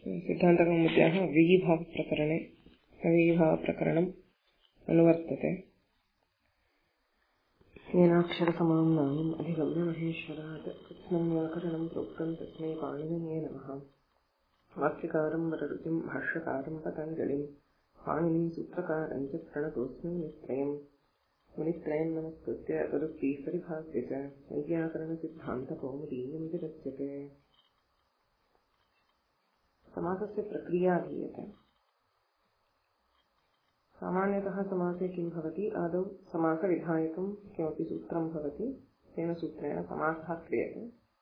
सिद्धान्तकौमुद्याः अव्ययीभावप्रकरणे अव्ययीभावप्रकरणम् अनुवर्तते। येनाक्षरसमां नामम् अधिगम्य महेश्वरात् कृत्स्नं व्याकरणं प्रोक्तं तस्मै पाणिनिये नमः। वाक्यकारं वररुचिं भाष्यकारं पतञ्जलिं पाणिनिं सूत्रकारं च प्रणतोऽस्मि मुनित्रयम्। मुनित्रयं नमस्कृत्य तदुक्तिः परिभाष्ये च वैयाकरणसिद्धान्तकौमुदीयं विरच्यते। समासस्य प्रक्रिया धीयते। सामान्यतः समासे किं भवति, आदौ समासविधायकं किमपि सूत्रं भवति, तेन सूत्रेण समासः क्रियते।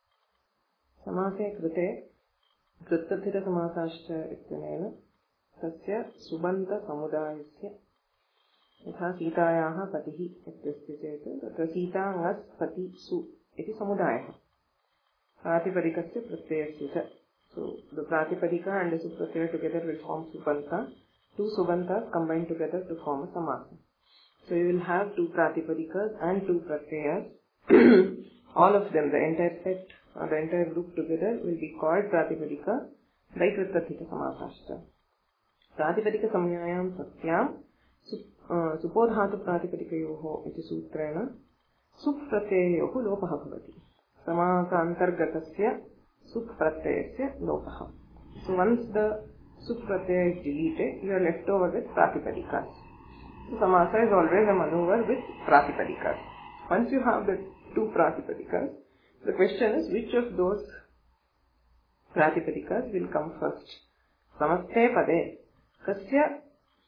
समासे कृते कृत्तथितसमासाश्च इत्यनेन तस्य सुबन्तसमुदायस्य, यथा सीतायाः पतिः इत्यस्ति चेत् तत्र सीता ङस् पति सु इति समुदायः प्रातिपदिकस्य प्रत्ययस्य च. So the Pratipadika and the Supratyaya together will form Subanta. Two Subantas combine together to form a Samasa. So you will have two Pratipadikas and two Pratyayas. All of them, the entire set or the entire group together will be called Pratipadika by Krittathita Samasashta. Pratipadika Samyayam Satyam Supodhatu Pratipadikayoho iti Sutrena Supratyyayoho Lopaha Bhavati. Samasa Antargatasya Sup pratyayasya lopaha. So once the sup pratyaya is deleted, you are left over with pratipadikas. So samasa is always a maneuver with pratipadikas. Once you have the two pratipadikas, the question is which of those pratipadikas will come first. Samaste pade kasya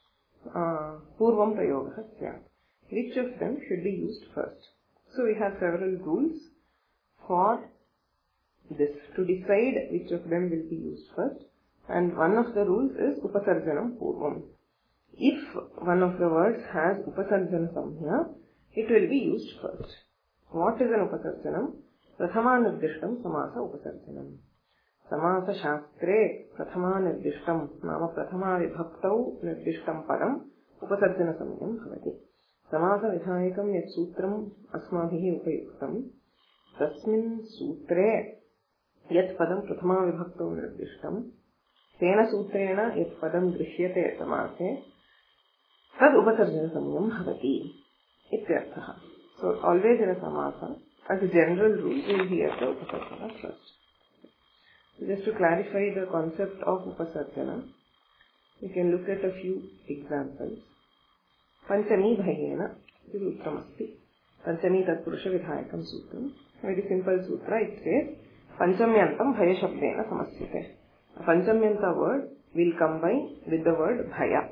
purvam prayogah syat. Which of them should be used first? So we have several rules for this to decide which of them will be used first, and one of the rules is upasarjanam purvam. If one of the words has upasarjana samya, it will be used first. What is an upasarjanam? Prathama nirdishtam samasa upasarjanam. Samasa shastre prathama nirdishtam nama prathama vibhaktau nirdishtam padam upasarjana samyam bhavati. Samasa vidhayakam yat sutram asmabhihi upayuktam tasmin sutre यत् पदं प्रथमा विभक्तौ निर्दिष्टं तेन सूत्रेण यत् पदं दृश्यते समासे तद् उपसर्जनसमयं भवति इत्यर्थः. So always in a samasa, as a general rule, we will hear the upasarjana first. Just to clarify the concept of upasarjana, we can look at a few examples. Panchami bhayena इति सूत्रमस्ति. Panchami tatpurusha vidhayakam sutram. Very simple sutra. It says Panchamyantam bhaya shabdena samasyate. A Panchamyanta word will combine with the word bhaya.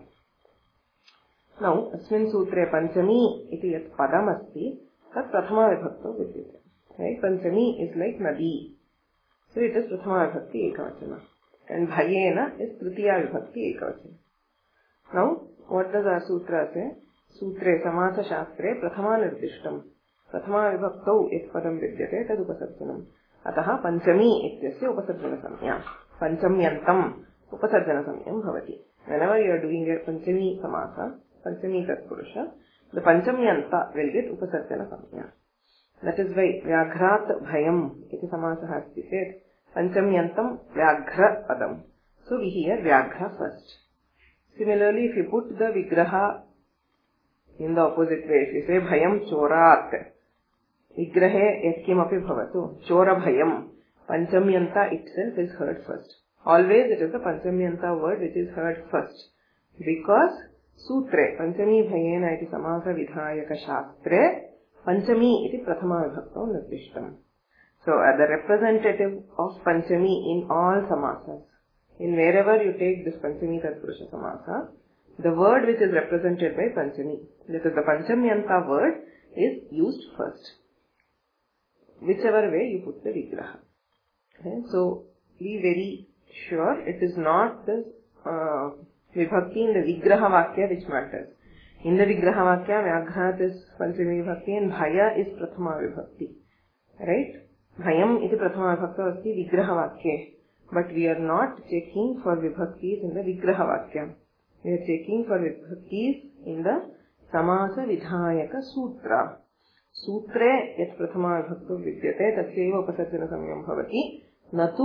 Now, asmin sutre Panchami iti yat padam asti, tat prathama vibhakto vidyate. Right? Panchami is like nadi. So it is prathama vibhakti ekavachana. And bhayena is tritiya vibhakti ekavachana. Now, what does our sutra say? Sutre samasa shastre prathama nirdishtam. Prathama vibhakto yat padam vidyate tad upasarjanam. अतः पंचमी इत्यस्य उपसर्जनसंज्ञा पंचम्यन्तम् उपसर्जनसंज्ञं भवति. Whenever you are doing a panchami samasa, panchami tatpurusha, the panchamyanta will get upasarjana. That is why vyagrat bhayam iti samasa has been said panchamyantam vyaghra padam. So we hear vyaghra first. Similarly, if you put the vigraha in the opposite way, if you say bhayam chorat, Vigrahe yatkimapi bhavatu. Chora bhayam. Panchamyanta itself is heard first. Always it is the Panchamyanta word which is heard first. Because Sutre, Panchami bhayena iti samasa vidhayaka shastre, Panchami iti prathama vibhakto nirdishtam. So the representative of Panchami in all samasas, in wherever you take this Panchami tatpurusha samasa, the word which is represented by Panchami, that is the Panchamyanta word, is used first. Whichever way you put the vigraha. Okay? So, be very sure it is not the vibhakti in the vigraha vakya which matters. In the vigraha vakya, vyagrat is panchami vibhakti and bhaya is prathama vibhakti. Right? Bhayam iti prathama vibhakta asti vigraha vakya. But we are not checking for vibhaktis in the vigraha vakya. We are checking for vibhaktis in the samasa vidhayaka sutra. Sutre yat prathama vibhakto vidyate tasyaiva upasarjana samyam bhavati natu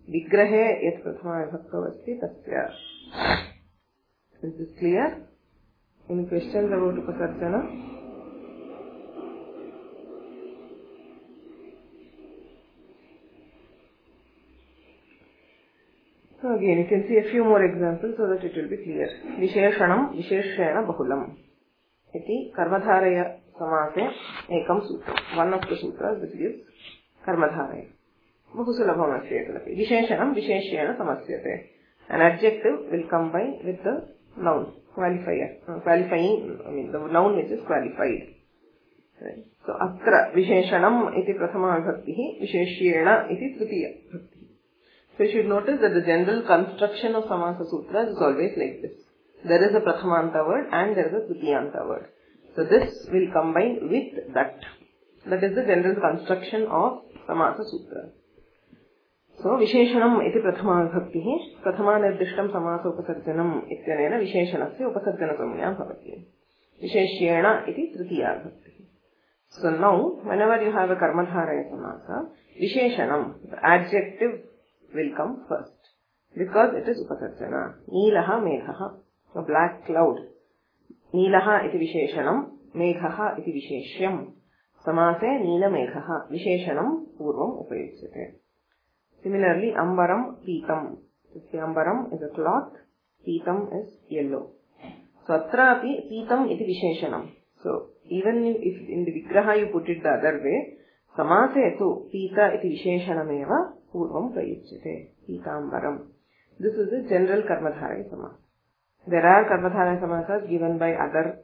विग्रहे यत् प्रथमाविभक्तौ अस्ति तस्य. Is this clear? Any questions about upasarjana? So again, you can see a few more examples so that it will be clear. Visheshanam visheshena bahulam. Iti karmadharaya samase ekam sutra. One of the sutras which gives karmadharaya. Bahu sulabham asti etadapi. Visheshanam visheshena samasyate. An adjective will combine with the noun, qualifier. Qualifying, the noun which is qualified. Right. So, atra visheshanam iti prathama vibhakti, visheshyena iti tritiya vibhakti. So, you should notice that the general construction of Samasa Sutras is always like this. There is a Prathamanta word and there is a Tritiyanta word. So, this will combine with that. That is the general construction of Samasa Sutra. So, Visheshanam iti Prathama Vibhakti, Prathama Nirdishtam Samasa Upasarjanam ityanena Visheshanasya Upasarjana Samya Bhavati. Visheshyena iti Tritiya Vibhakti. So, now, whenever you have a Karmadharaya Samasa, Visheshanam, the adjective, will come first because it is upasarjana. Neelaha meghaha, a black cloud. Neelaha iti visheshanam, meghaha iti visheshyam. Samase neela meghaha, visheshanam purvam upayuksate. Similarly, ambaram pitam. The ambaram is a cloth, pitam is yellow. So, atrapi pitam iti visheshanam. So, even if in the vigraha you put it the other way, samase tu pita iti visheshanameva purvam prayuchyate. Pitambaram. This is the general karmadharaya samasa. There are karmadharaya samasas given by other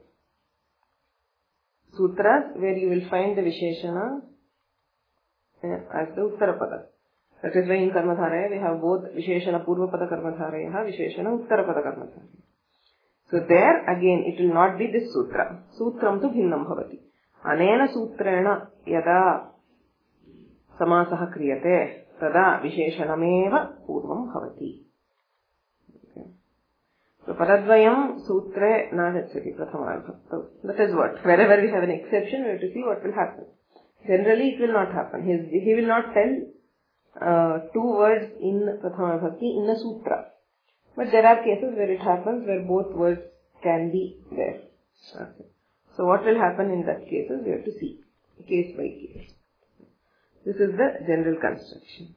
sutras where you will find the visheshana as the uttarapada. That is why in karmadharaya we have both visheshana purvapada karmadharaya, visheshana uttarapada karmadharaya. So there again it will not be this sutra. Sutram tu bhinnam bhavati. Anena sutrena yada समासः क्रियते तदा विशेषणमेव पूर्वं भवति. So paradvayam sutre na gacchati prathamavibbhaktau. That is what? Wherever we have an exception, we have to see what will happen. Generally, it will not happen. He will not tell two words in prathamavibbhakti in a sutra. But there are cases where it happens where both words can be there. Okay. So what will happen in that cases, we have to see case by case. This is the general construction.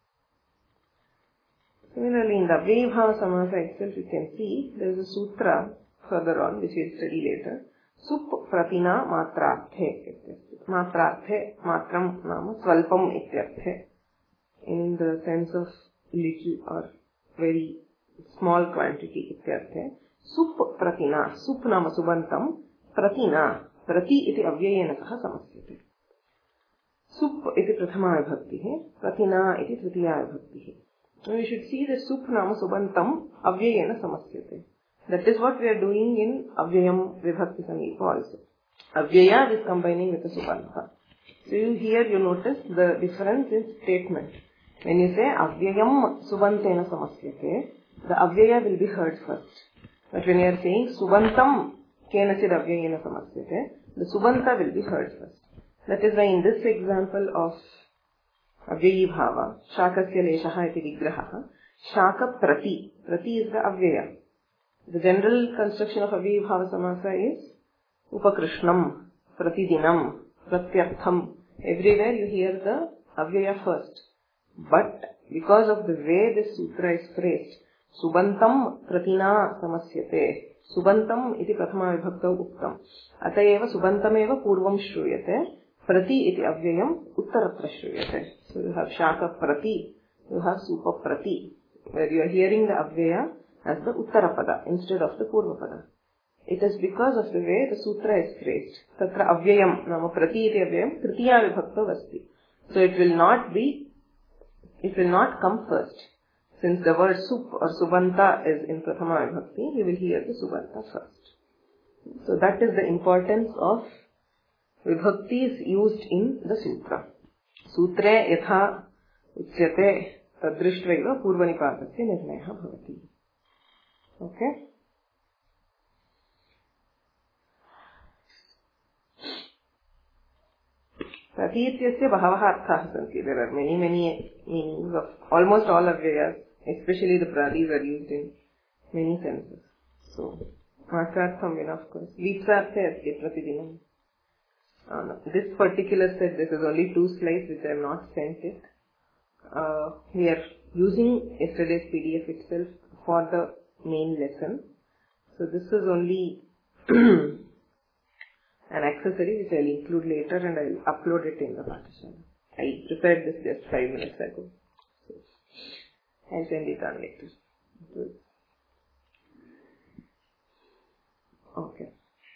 Similarly, in the Avyayibhava Samasa itself, you can see there is a sutra further on, which we will study later. Sup pratina matrarthe. Matrarthe, matram nama swalpam ityarthe. In the sense of little or very small quantity ityarthe. Sup pratina, sup nama subantam, pratina, prati iti avyayena saha samasyate. Sup iti prathama vibhakti, pratina iti tritiya vibhakti. Now we should see the sup nama subantam avyayena samasyate. That is what we are doing in avyayam vibhakti samipa also. Avyaya is combining with the subanta. So here you notice the difference in statement. When you say avyayam subantena samasyate, the avyaya will be heard first. But when you are saying subantam kenachid avyayena samasyate, the subanta will be heard first. That is why in this example of Avyayibhava, Shakasya leshaha iti vigraha, Shaka prati. Prati is the avyaya. The general construction of Avyayibhava samasa is Upakrishnam, Pratidinam, Pratyartham. Everywhere you hear the avyaya first. But because of the way this sutra is phrased, Subantam pratina samasyate. Subantam iti prathama vibhaktau uktam. Atayeva subantameva purvam shruyate. Prati iti avyayam uttaratra shruyate. So you have Shaka prati, you have Supa prati, where you are hearing the avyaya as the uttarapada instead of the purvapada. It is because of the way the sutra is phrased. Tatra avyayam, nama prati iti avyayam, tritiya vibhaktau asti. So it will not come first. Since the word sup or subanta is in prathama vibhakti, you will hear the subanta first. So that is the importance of vibhaktis used in the sutra. Sutre yatha uchyate tadrishtva purvanipatasya nirnayah bhavati. Okay? Prati ityasya bhavaha arthaः santi. There are many meanings of almost all avyayas, especially the pradis are used in many senses. So, matrartham vina, of course. Vipsartha asya pratidinam. This particular set, this is only 2 slides which I have not sent it. We are using yesterday's PDF itself for the main lesson. So this is only an accessory which I will include later and I will upload it in the partition. I prepared this just 5 minutes ago. So I will send it on later. Okay.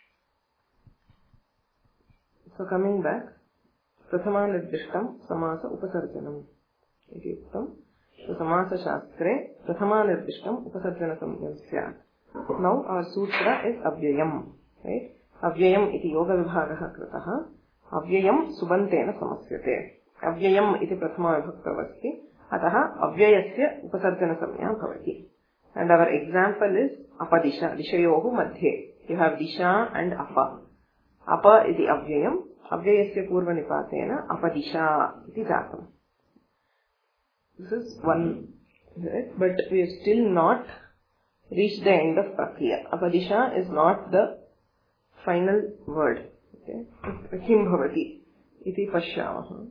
So coming back, prathama-nirdishtam samasa upasarjanam iti uktam. So samasa shastre prathama-nirdishtam upasarjana samyam syat. Now our sutra is avyayam, right? Avyayam iti yoga vibhagaha kritaha. Avyayam subantena samasyate. Avyayam iti prathama vibhaktavasti. Ataha avyayasya upasarjana samya bhavati. And our example is apadisha, dishayohu madhye. You have disha and apa. Apa iti avyayam. Avyayasya purva nipatena apadisha iti jatam. This is one, right? But we have still not reached the end of prakriya. Apadisha is not the final word. Okay? Kim bhavati iti pashyamaha.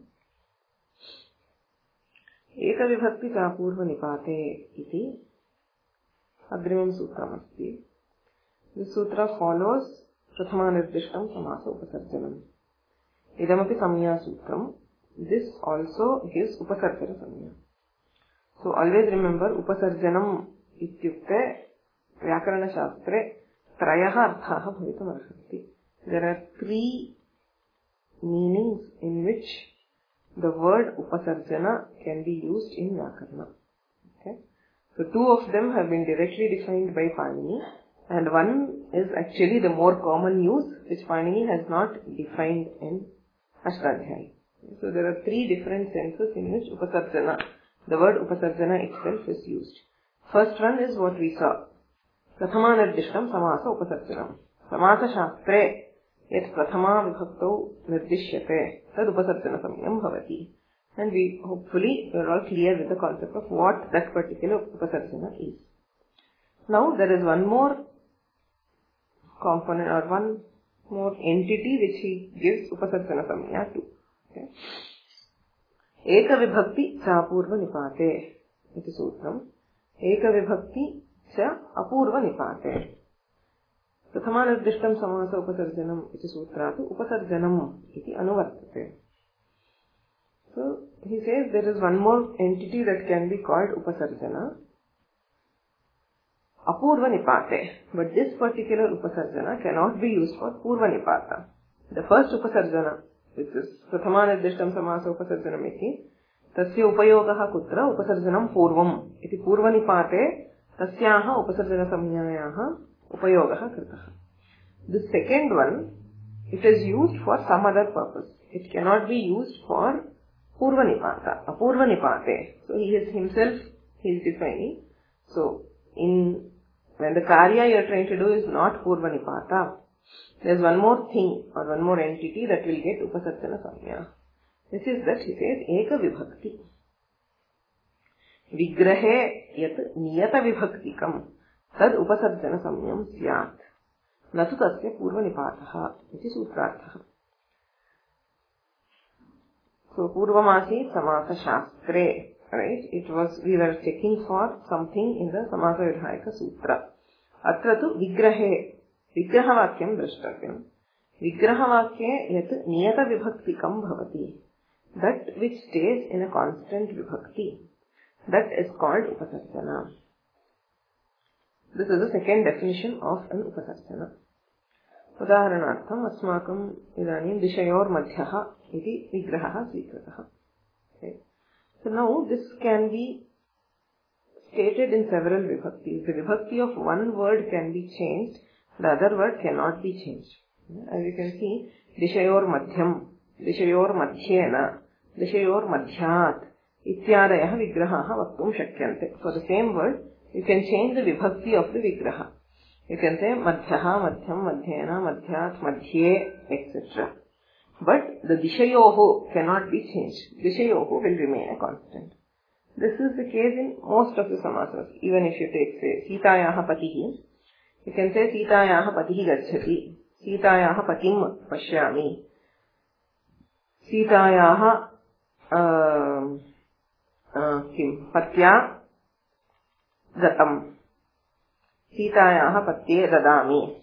Eka vibhakti cha purva nipate iti agrimam sutram asti. This sutra follows prathama nirdishtam samasa upasarjanam. Idamapi samya sutram. This also gives upasarjana samya. So always remember upasarjanam ityukte vyakarana shastre trayaha arthaha bhavitam arhanti. There are 3 meanings in which the word upasarjana can be used in vyakarana. Okay? So 2 of them have been directly defined by Panini and one is actually the more common use which Panini has not defined in Ashtadhyayi. So there are 3 different senses in which upasarjana, the word upasarjana itself is used. First one is what we saw. Prathama nirdishtam samasa upasarjanam. Samasa shastre yat prathama vibhaktau nirdishyate tad upasarjana samyam bhavati. And we hopefully are all clear with the concept of what that particular upasarjana is. Now there is one more component or one more entity which he gives upasarjana samya to. Okay. Eka vibhakti cha apurva nipate iti sutram. Eka vibhakti cha apurva nipate. Prathama nirdishtam samasa upasarjanam iti sutratu upasarjanam iti anuvartate. So he says there is one more entity that can be called upasarjana. Apurva nipate. But this particular upasarjana cannot be used for purva nipata. The first upasarjana, which is prathama nirdishtam samasa upasarjanam iti, tasya upayogaha kutra upasarjanam purvam iti purva nipate tasyaha upasarjana samyayaha upayogaha kritaha. The second one, it is used for some other purpose. It cannot be used for purva nipata, apurva nipate. So he is himself, he is defining. So when the karya you are trying to do is not purva nipata, there is one more thing or one more entity that will get upasarjana samya. This is that he says eka vibhakti. Vigrahe yat niyata vibhaktikam tad upasarjana samyam syat. Natu tasya purva nipataha iti sutrarthaha. So purvamasi samasa shastre. Right? It was, we were checking for something in the Samasa Vidhayaka Sutra. Atra tu vigrahe, vigrahavakyam drashtavyam. Vigrahavakye yat niyata vibhaktikam bhavati. That which stays in a constant vibhakti. That is called upasarjana. This is the second definition of an upasarjana. Udaharanartham asmakam idanim dishayor madhyaha iti vigraha svikrataha. Okay. So now this can be stated in several vibhaktis. The vibhakti of one word can be changed, the other word cannot be changed. As you can see, dishayor madhyam, dishayor madhyena, dishayor madhyat, ityadayah vigrahaha vaktum shakyante. For the same word, you can change the vibhakti of the vigraha. You can say madhyaha, madhyam, madhyena, madhyat, madhye, etc. But the dishayoho cannot be changed. Dishayoho will remain a constant. This is the case in most of the samasas. Even if you take, say, Sitayaha patihi, you can say Sitayaha patihi gacchati, Sitayaha patim pashyami, Sitayaha patya gatam, Sitayaha patye dadami,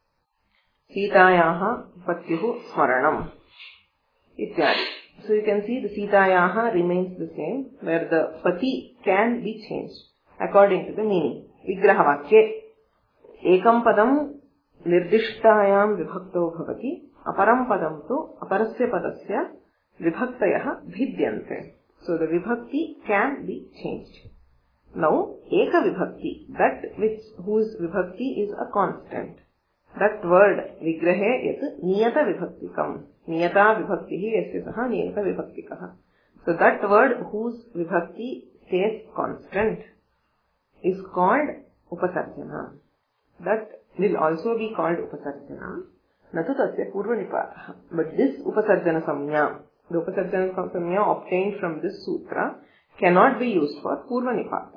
Sitayaha patyuhu smaranam, ityadi. So you can see the Sitayaha remains the same, where the pati can be changed according to the meaning. Vigraha vakye ekam padam nirdishtayam vibhakto bhavati, aparam padam tu aparasya padasya vibhaktayah bhidyante. So the vibhakti can be changed. Now, eka vibhakti, that whose vibhakti is a constant. That word vigrahe yat niyata vibhaktikam. Niyata vibhaktihi yasya saha niyata vibhaktikaha. So that word whose vibhakti stays constant is called upasarjana. That will also be called upasarjana. Natu tasya purvanipataha. But this upasarjana samnya, the upasarjana samnya obtained from this sutra, cannot be used for purvanipata.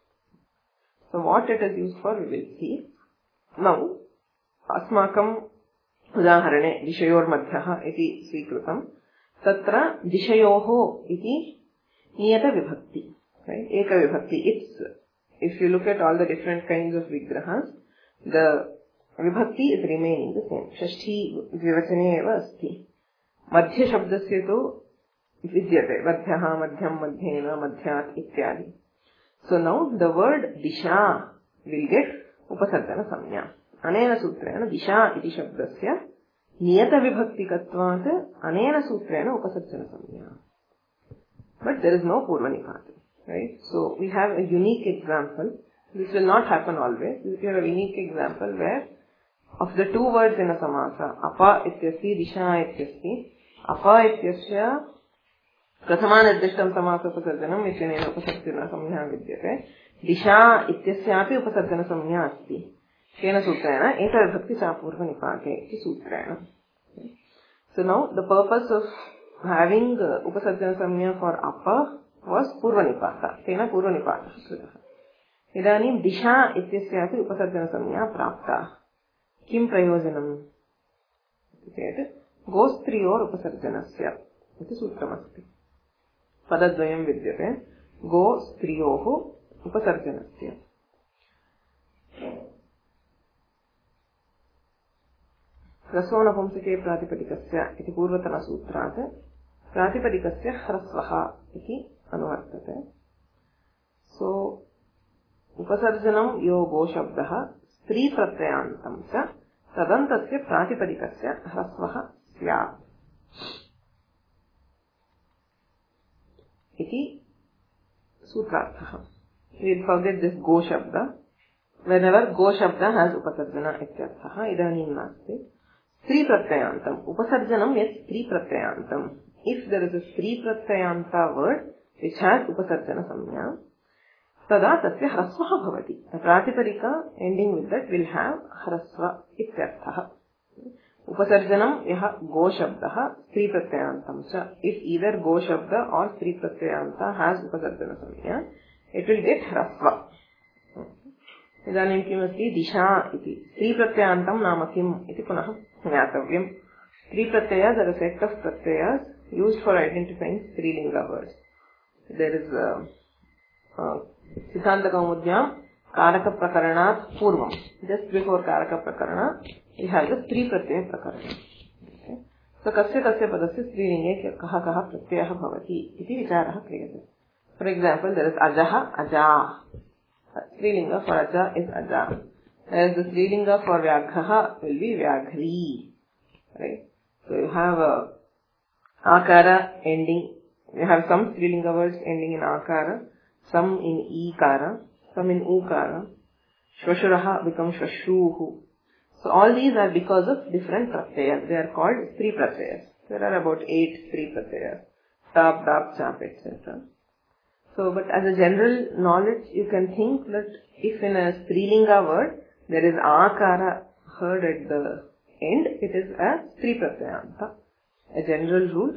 So what it is used for, we will see. Now, अस्माकं उदाहरणे दिशयोर्मध्यः इति स्वीकृतं तत्र दिशयोः इति नियतविभक्ति, right? एकविभक्ति. If you look at all the different kinds of vigrahas, the vibhakti is remaining the same. षष्ठी द्विवचने एव अस्ति. मध्य शब्दस्य तु विद्यते, मध्यः मध्यं मध्येन मध्यात् इत्यादि. So now the word disha will get upasarjana samnya. अनेन सूत्रेण दिशा इति शब्दस्य नियतविभक्तिकत्वात् अनेन सूत्रेण उपसर्जनसंज्ञा. But there is no purvanipata, right? So we have a unique example. This will not happen always. We have a unique example where of the two words in a samasa, apa ityasya, disha ityasya, apa ityasya prathamaନିର୍दिष्टं समासोपसर्जनम् इत्यनेन उपसर्जनसंज्ञा विद्यते. दिशा इत्यस्यापि उपसर्जनसंज्ञा अस्ति. केन सूत्रेण एकविभक्ति चापूर्वनिपाते इति सूत्रेण. So now the purpose of having upasarjana samnya for apa was purvanipata. Tena purvanipata कृतः. इदानीं दिशा इत्यस्यापि उपसर्जन संज्ञा प्राप्ता. किं प्रयोजनम् इति चेत् गोस्त्रियोर् उपसर्जनस्य इति सूत्रमस्ति. पदद्वयं विद्यते. गोस्त्रियोः उपसर्जनस्य. ह्रस्वनपुंसके प्रातिपदिकस्य इति पूर्वतनसूत्रात् प्रातिपदिकस्य ह्रस्वः इति अनुवर्तते. सो उपसर्जनं यो गोशब्दः स्त्री प्रत्ययान्तं च तदन्तस्य प्रातिपदिकस्य ह्रस्वः स्यात् इति सूत्रार्थः. We'll forget this go shabda. Whenever go shabda has upasarjana ityarthah, idanim nasti. Stri pratyayantam. Upasarjanam is stri pratyayantam. If there is a stri pratyayanta word which has upasarjana samnya, tada tasya hrasvaha bhavati. The pratipadika ending with that will have hrasva ityarthah. Upasarjanam yaha go shabdah stri pratyayantam cha. If either go shabda or stri pratyayanta has upasarjana samnya, it will get hrasva. इदानीं किमस्ति दिशा इति स्त्री प्रत्ययान्तं नाम किम् इति पुनः ज्ञातव्यम्. स्त्री प्रत्यय are a set of pratyayas used for identifying strilinga words. There is सिद्धान्त कौमुद्यां कारक प्रकरणात् पूर्वं, just before कारक प्रकरण we have the स्त्री प्रत्यय प्रकरण. So कस्य कस्य पदस्य स्त्रीलिङ्गे कः कः प्रत्ययः भवति इति विचारः क्रियते. For example, there is ajah, aja. Strilinga for aja is aja. Whereas the strilinga for vyaghaha will be vyaghri. Right? So you have a akara ending. You have some strilinga words ending in akara, some in ikara, some in ukara. Shvashuraha becomes shvashruhu. So all these are because of different pratyayas. They are called stri pratyayas. There are about 8 stri pratyayas. Tap, dap, chap, etc. So, but as a general knowledge, you can think that if in a strilinga word there is akara heard at the end, it is a stri pratyayanta. a general rule,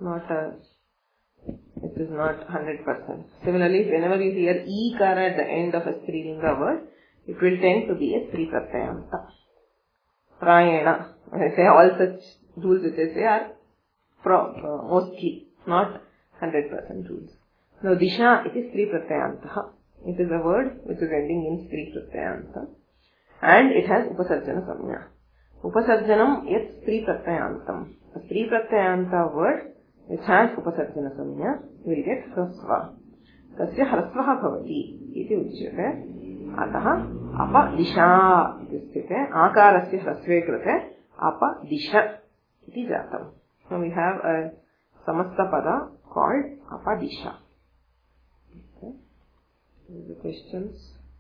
it is not 100%. Similarly, whenever you hear ikara at the end of a strilinga word, it will tend to be a Sri Pratyayanta. Prayena. When I say all such rules which I say are mostly, not 100% rules. Now, Disha, it is Sri Pratyayanta. It is a word which is ending in Sri Pratyayanta. And it has Upasarjana Samya. Upasarjanam yet Sri Pratyayantam. A Sri Pratyayanta word which has Upasarjana Samya will get Hrasva. Tasya Hrasvaha bhavati iti uchyate. Ataha apa disha iti sthite. Akarasya hrasve krute apa disha iti jatam. So we have a samasta pada called apa disha. Okay. These are the questions.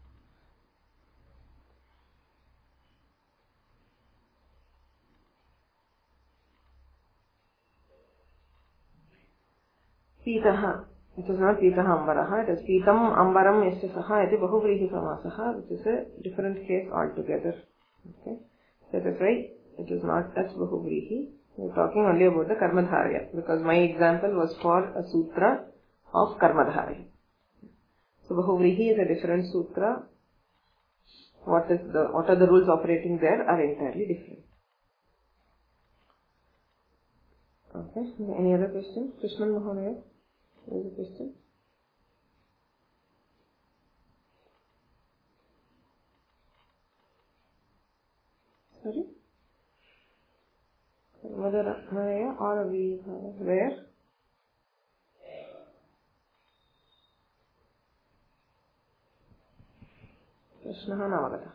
Pitaha. It is not Pitaha Ambaraha. It is Pitam Ambaram Yasya Saha iti Bahuvrihi Samasaha, which is a different case altogether. Okay. That is why it is not as Bahuvrihi. We are talking only about the Karmadharya, because my example was for a sutra of Karmadharya. So Bahuvrihi is a different sutra. What are the rules operating there are entirely different. Okay. Any other question? Krishnan Mahodaya? There is a question. Sorry? Karmadharya or Avibhava? Where? Krishnaha Navagata.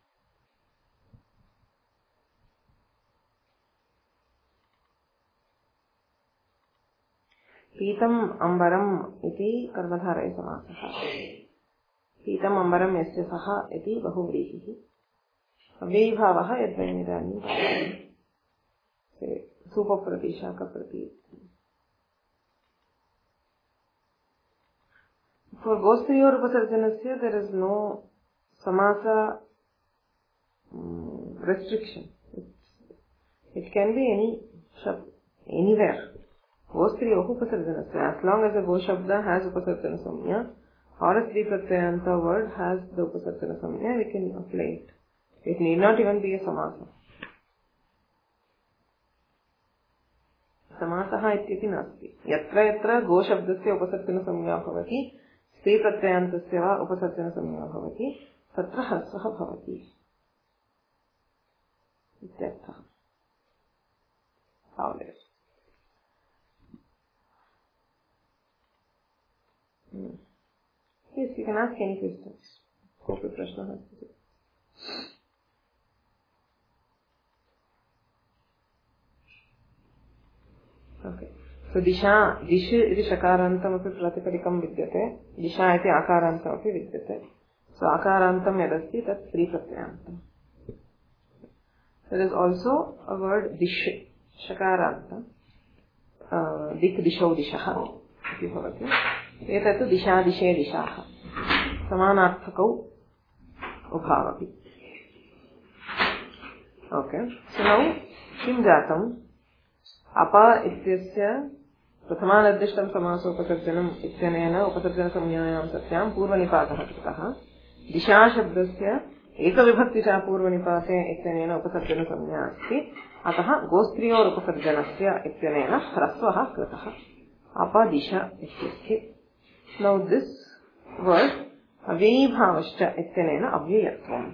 Pitam Ambaram iti Karmadharaya Samasaha. Pitam Ambaram Yasya Saha iti Bahuvrihi. Avibhavaha yadvainidani. Supaprati, Shakaprati. For Gostriyor Upasarjanasya, there is no Samasa restriction. It can be anywhere. Gostriyoh Upasarjanasya. As long as a Go Shabda has Upasarjana Samya or a Sri Pratyayanta word has the Upasarjana Samya, we can apply it. It need not even be a Samasa. Samasaha ityati nasti. Yatra yatra Go Shabdasya Upasarjana Samya bhavati, Sri Pratyayantasya va Upasarjana Samya bhavati, tatra Hrasvaha bhavati. Ityartha. Tavalere. Yes, you can ask any questions. Kopi prashna hasti. Okay. So Disha iti Shakarantam api Pratipadikam vidyate. Disha iti Akarantam api vidyate. So Akarantam yadasti tat Sri Pratyayantam. There is also a word Dish, Shakaranta. Dik Disho Dishaha iti bhavati. Etattu Disha Dishe Dishaha. Samanarthakau ubhavapi. Okay. So now, Kim Jatam Apa ityasya Prathamanadishtam Samasopasarjanam ityanena Upasarjana Samyayam Satyam Purvanipatah Kritah. Disha Shabdasya Ekavibhaktisha Purvanipate ityanena Upasarjana Samya asti. Ataha Gostriyor Upasarjanasya ityanena Hrasvaha Kritah. Apa Disha ityasya. Now this word Avibhavascha ityanena Avyayatvam.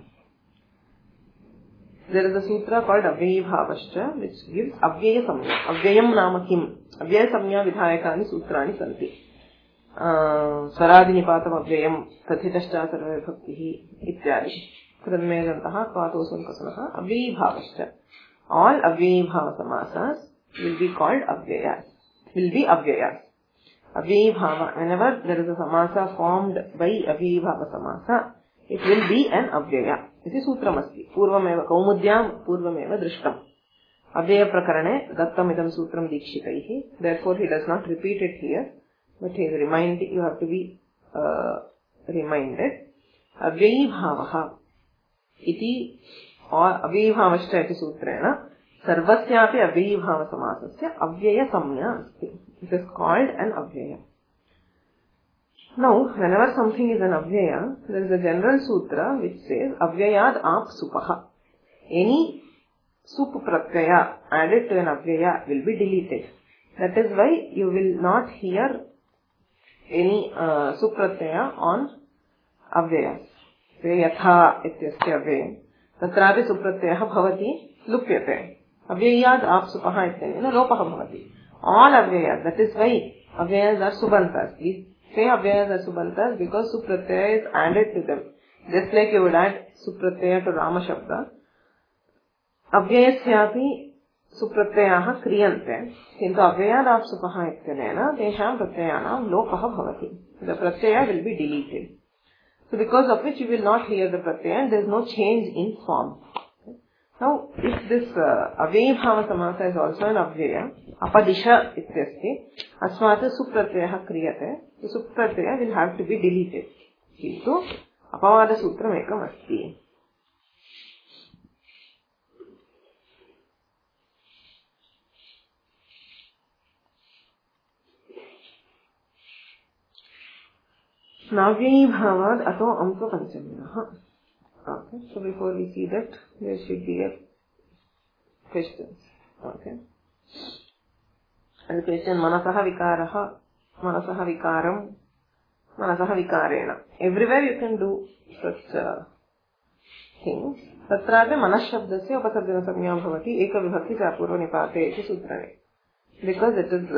There is a sutra called Avyayabhavascha which gives Avyaya Samya. Avyayam nama kim? Avyaya Samya vidhayakani sutrani santi. Swaradinipatam Avyayam Tathitascha sarva bhaktihi ityadi. Kranmedantaha Kvatosun Kasanaha Avyayabhavascha. All Avyayabhava samasas will be called Avyayas. Will be Avyayas. Avyayabhava. Whenever there is a samasa formed by Avyayabhava samasa, it will be an Avyaya. This is Sutramasti. Purvameva Kaumudyam Purvameva Drishtam. Avyaya Prakarane Dattam Idam Sutram Dikshitaihi. Therefore he does not repeat it here, but he is reminding, you have to be reminded. Avyayabhavaha iti or Avyayabhavascha iti sutrena सर्वस्यापि अव्ययीभावसमासस्य अव्ययसंज्ञा अस्ति. It is called an avyaya. Now, whenever something is an avyaya, there is a general sutra which says avyayad aap supaha. Any sup pratyaya added to an avyaya will be deleted. That is why you will not hear any sup pratyaya on avyayas. Yatha ityasya avyayam. Tatrapi sup pratyayah bhavati lupyate. Avyayad aap supaha ityasya lopaha bhavati. All avyayas, that is why avyayas are subantas. We say avyayas are subantas because sup pratyaya is added to them. Just like you would add sup pratyaya to Rama Shabda. Avyayasyapi supratyayah kriyante. Kintu avyayad aap supaha ityanena tesham pratyayanam lopaha bhavati. The pratyaya will be deleted. So because of which you will not hear the pratyaya and there is no change in form. Now, if this avyayibhava samasa is also an avyaya, apadisha ityasti, asmata supratyayah kriyate, the supratyaya will have to be deleted. Kintu apavada sutram ekam asti. Navyayibhavad ato amto panchamyaha. Okay, so before we see that, there should be a questions. Okay. And the question, manasaha vikaraha, manasaha vikaram, manasaha vikarena. Everywhere you can do such things. Tatrape manashabdasya upasarjana samya bhavati eka vibhakti cha purva nipate iti sutrane. Because it is,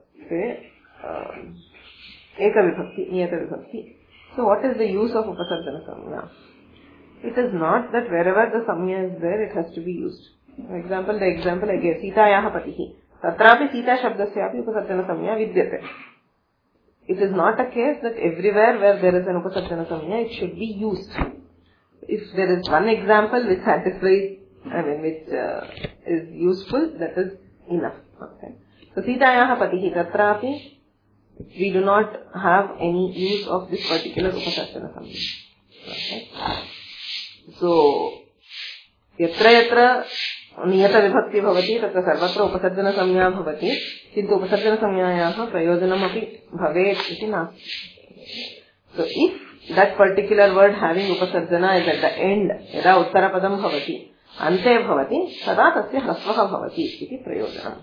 eka vibhakti, niyata vibhakti. So what is the use of upasarjana samya? It is not that wherever the samya is there, it has to be used. For example, the example I gave, Sitayaha patihi. Tatrapi Sita shabdasyapi upasarjana samya vidyate. It is not a case that everywhere where there is an upasarjana samya, it should be used. If there is one example which satisfies, which is useful, that is enough. Okay. So Sitayaha patihi, tatrapi, we do not have any use of this particular upasarjana samya. Okay. So, yatra yatra niyata vibhakti bhavati tatra sarvatra upasarjana samya bhavati kintu upasarjana samyayaha prayojanam api bhavet iti nasti. So, if that particular word having upasarjana is at the end, yada uttarapadam bhavati, ante bhavati, tada tasya hrasvaha bhavati iti prayojanam.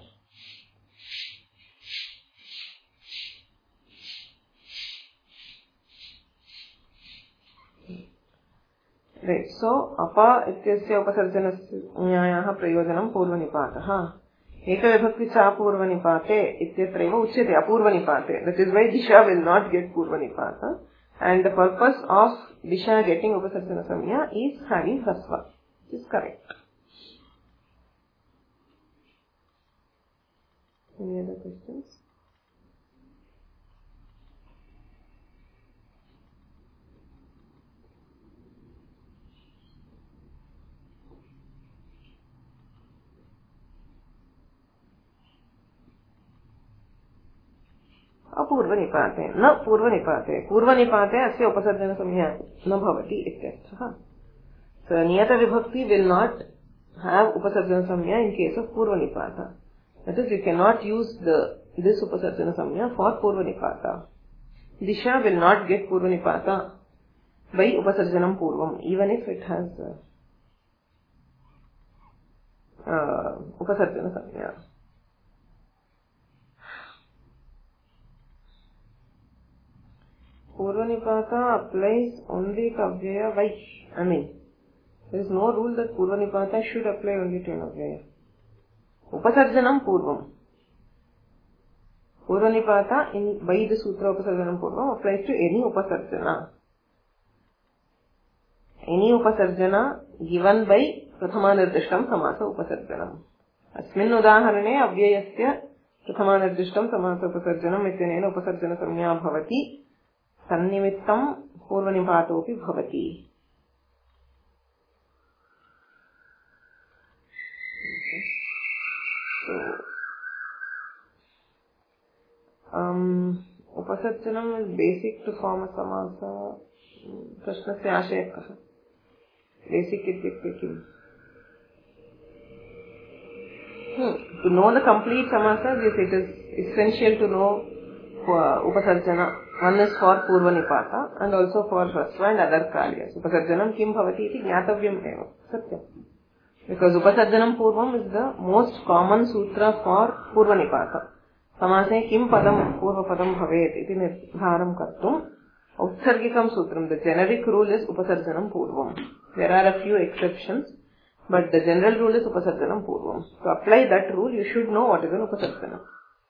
Right. So, apa ityasya upasarjanasyayaha prayojanam purvanipataha. Eka vibhakti cha purvanipate ityatraiva uchyate apurvanipate. That is why disha will not get purvanipata. And the purpose of disha getting upasarjana samya is having hrasva. This is correct. Any other questions? अपूर्वनिपाते न पूर्वनिपाते पूर्वनिपाते अस्य उपसर्जन संज्ञा न भवति इत्यर्थः. So niyata vibhakti will not have upasarjana samya in case of purvanipata. That is, you cannot use this upasarjana samya for purvanipata. Disha will not get purvanipata by upasarjanam purvam, even if it has upasarjana samya. Purvanipata applies only to avyaya. Why? There is no rule that Purvanipata should apply only to an avyaya. Upasarjanam Purvam. Purvanipata by the Sutra Upasarjanam Purvam applies to any Upasarjana. Any Upasarjana given by Prathama-nirdishtam Samasa Upasarjanam. Asmin udaharane avyayasya Prathama-nirdishtam Samasa Upasarjanam ityanena Upasarjana samya bhavati Sannimittam Purvanipatopi bhavati. Upasarjanam is basic to form a samasa. Prashnasya ashayakah. Basic ityukte kim? To know the complete samasas, yes, it is essential to know upasarjana. One is for purva nipata and also for hrasva and other kalyas. Upasarjanam kim bhavati iti jnatavyam eva. Satyam. Because upasarjanam purvam is the most common sutra for purva nipata. Samase kim padam purva padam bhavet iti nirdharam kartum. Utsargikam sutram. The generic rule is upasarjanam purvam. There are a few exceptions, but the general rule is upasarjanam purvam. To apply that rule, you should know what is an upasarjana.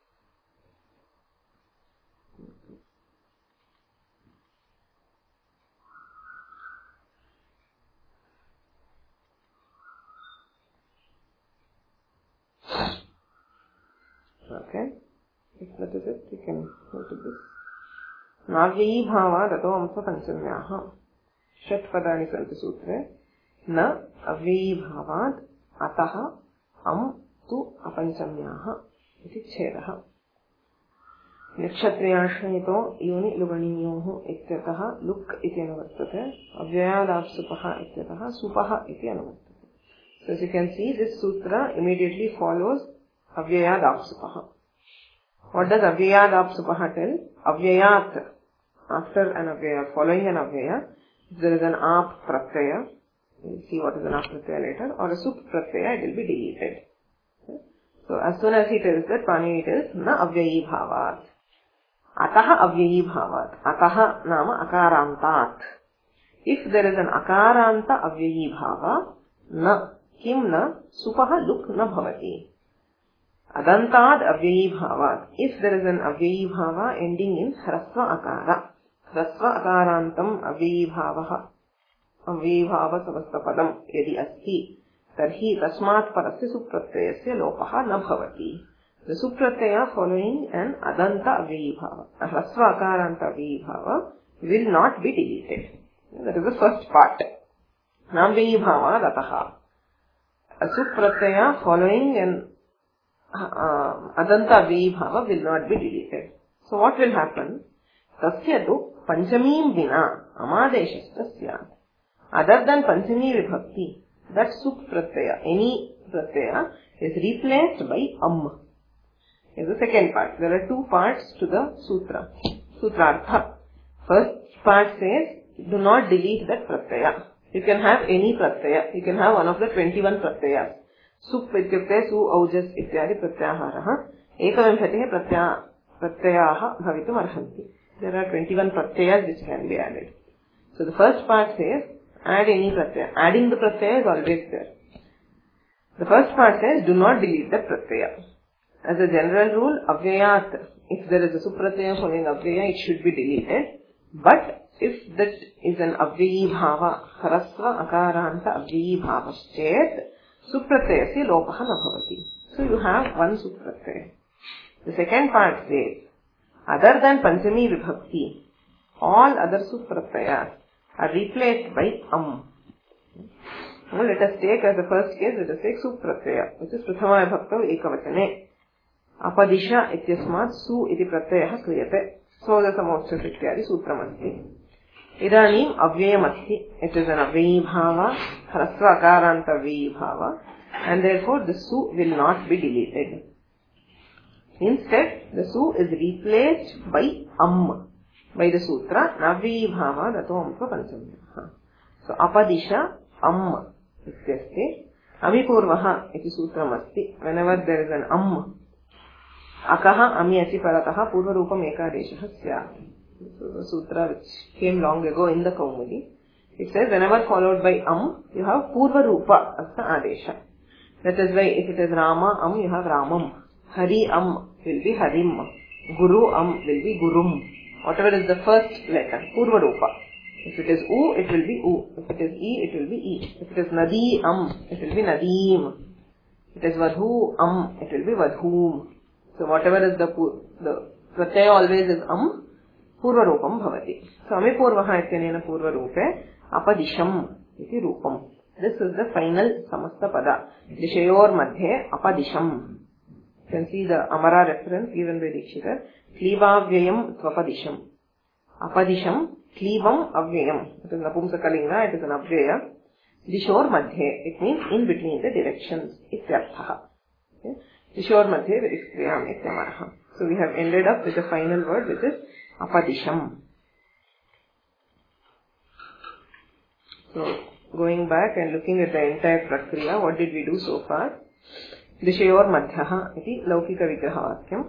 Okay, if that is it, you can go to this. Navyayi bhava dato amsa panchamyaha. Shat padani santi sutre. Na avyayi bhavat ataha am tu apanchamyaha. Iti chhedaha. Nikshatriyashrayito yoni luganiyohu ityataha luk iti anuvartate. Avyayadapsupaha ityataha supaha iti anuvartate. So as you can see, this sutra immediately follows Avyayad Apsupaha. What does Avyayad Apsupaha tell? Avyayat, after an Avyaya, following an Avyaya, there is an Ap Pratyaya. We'll see what is an Ap Pratyaya later, or a Sup Pratyaya, it will be deleted. Okay. So as soon as he tells that, Panini tells, Na Avyayi Bhavat. Ataha Avyayi Bhavat. Ataha nama Akarantat. If there is an Akaranta Avyayi Bhava, Na, kim na, Supaha luk na bhavati. Adantad avyayi bhavat. If there is an avyayi bhava ending in hrasva akara, hrasva akarantam avyayi bhavaha, avyayi bhava savastapadam yadi asti, tarhi tasmat parasya supratyayasya lopaha na bhavati. The supratyaya following an adanta avyayi bhava, a hrasva akaranta avyayi bhava, will not be deleted. That is the first part. Navyayi bhava dataha. A supratyaya following an Adanta avyayi bhava will not be deleted. So what will happen? Tasya tu panchamim vina amadeshasta syat. Other than panchami vibhakti, that sup pratyaya, any pratyaya, is replaced by is the second part. There are two parts to the sutra. Sutrartha. First part says, do not delete that pratyaya. You can have any pratyaya. You can have one of the 21 pratyayas. Sup ityukte su aujas ityadi pratyaharaha ekavimshatihe pratyayaha bhavitum arhanti. There are 21 pratyayas which can be added. So the first part says, add any pratyaya. Adding the pratyaya is always there. The first part says, do not delete the pratyaya. As a general rule, avyayat, if there is a supratyaya following avyaya, it should be deleted. But if that is an avyayi bhava, hrasva akaranta avyayi bhava chet, supratyayasya lopaha na bhavati. So you have one supratyaya. The second part says, other than panchami vibhakti, all other supratyayas are replaced by Now let us take as the first case, let us take supratyaya, which is prathama vibhaktav ekavachane. Apadisha ityasmat su iti pratyayah kriyate. Sodasamoksha ityadi sutramasti. Idanim avyayamasti. It is an avyayi bhava, hrasva akaranta avyayi bhava, and therefore the su will not be deleted. Instead, the su is replaced by by the sutra navyayi bhava dato amsa panchamyaha. So apadisha ityaste amipurvaha iti sutramasti. Whenever there is an akaha ami achi parataha purva rupam ekadeshaha syat. So the sutra which came long ago in the Kaumudi, it says whenever followed by you have purva rupa as the adesha. That is why if it is Rama you have Ramam. Hari will be Harim. Guru will be Gurum. Whatever is the first letter, purva rupa. If it is U, it will be U. If it is E, it will be E. If it is Nadi it will be Nadim. If it is Vadhu it will be Vadhum. So whatever is the pratyaya always is purva rupam bhavati. So amipurvaha ityanena purva rupe apadisham iti rupam. This is the final samasta pada. Dishayor madhe apadisham. You can see the Amara reference given by Dikshita. Klivavyayam tvapadisham. Apadisham klivam avyayam. It is napumsakalinga, it is an avyaya. Dishor madhe. It means in between the directions. Ityarthaha. Dishor madhye viriskriyam ityamaraha. So we have ended up with the final word, which is apadisham. So going back and looking at the entire prakriya, what did we do so far? Dishayor madhyaha iti laukika vigrahavakyam.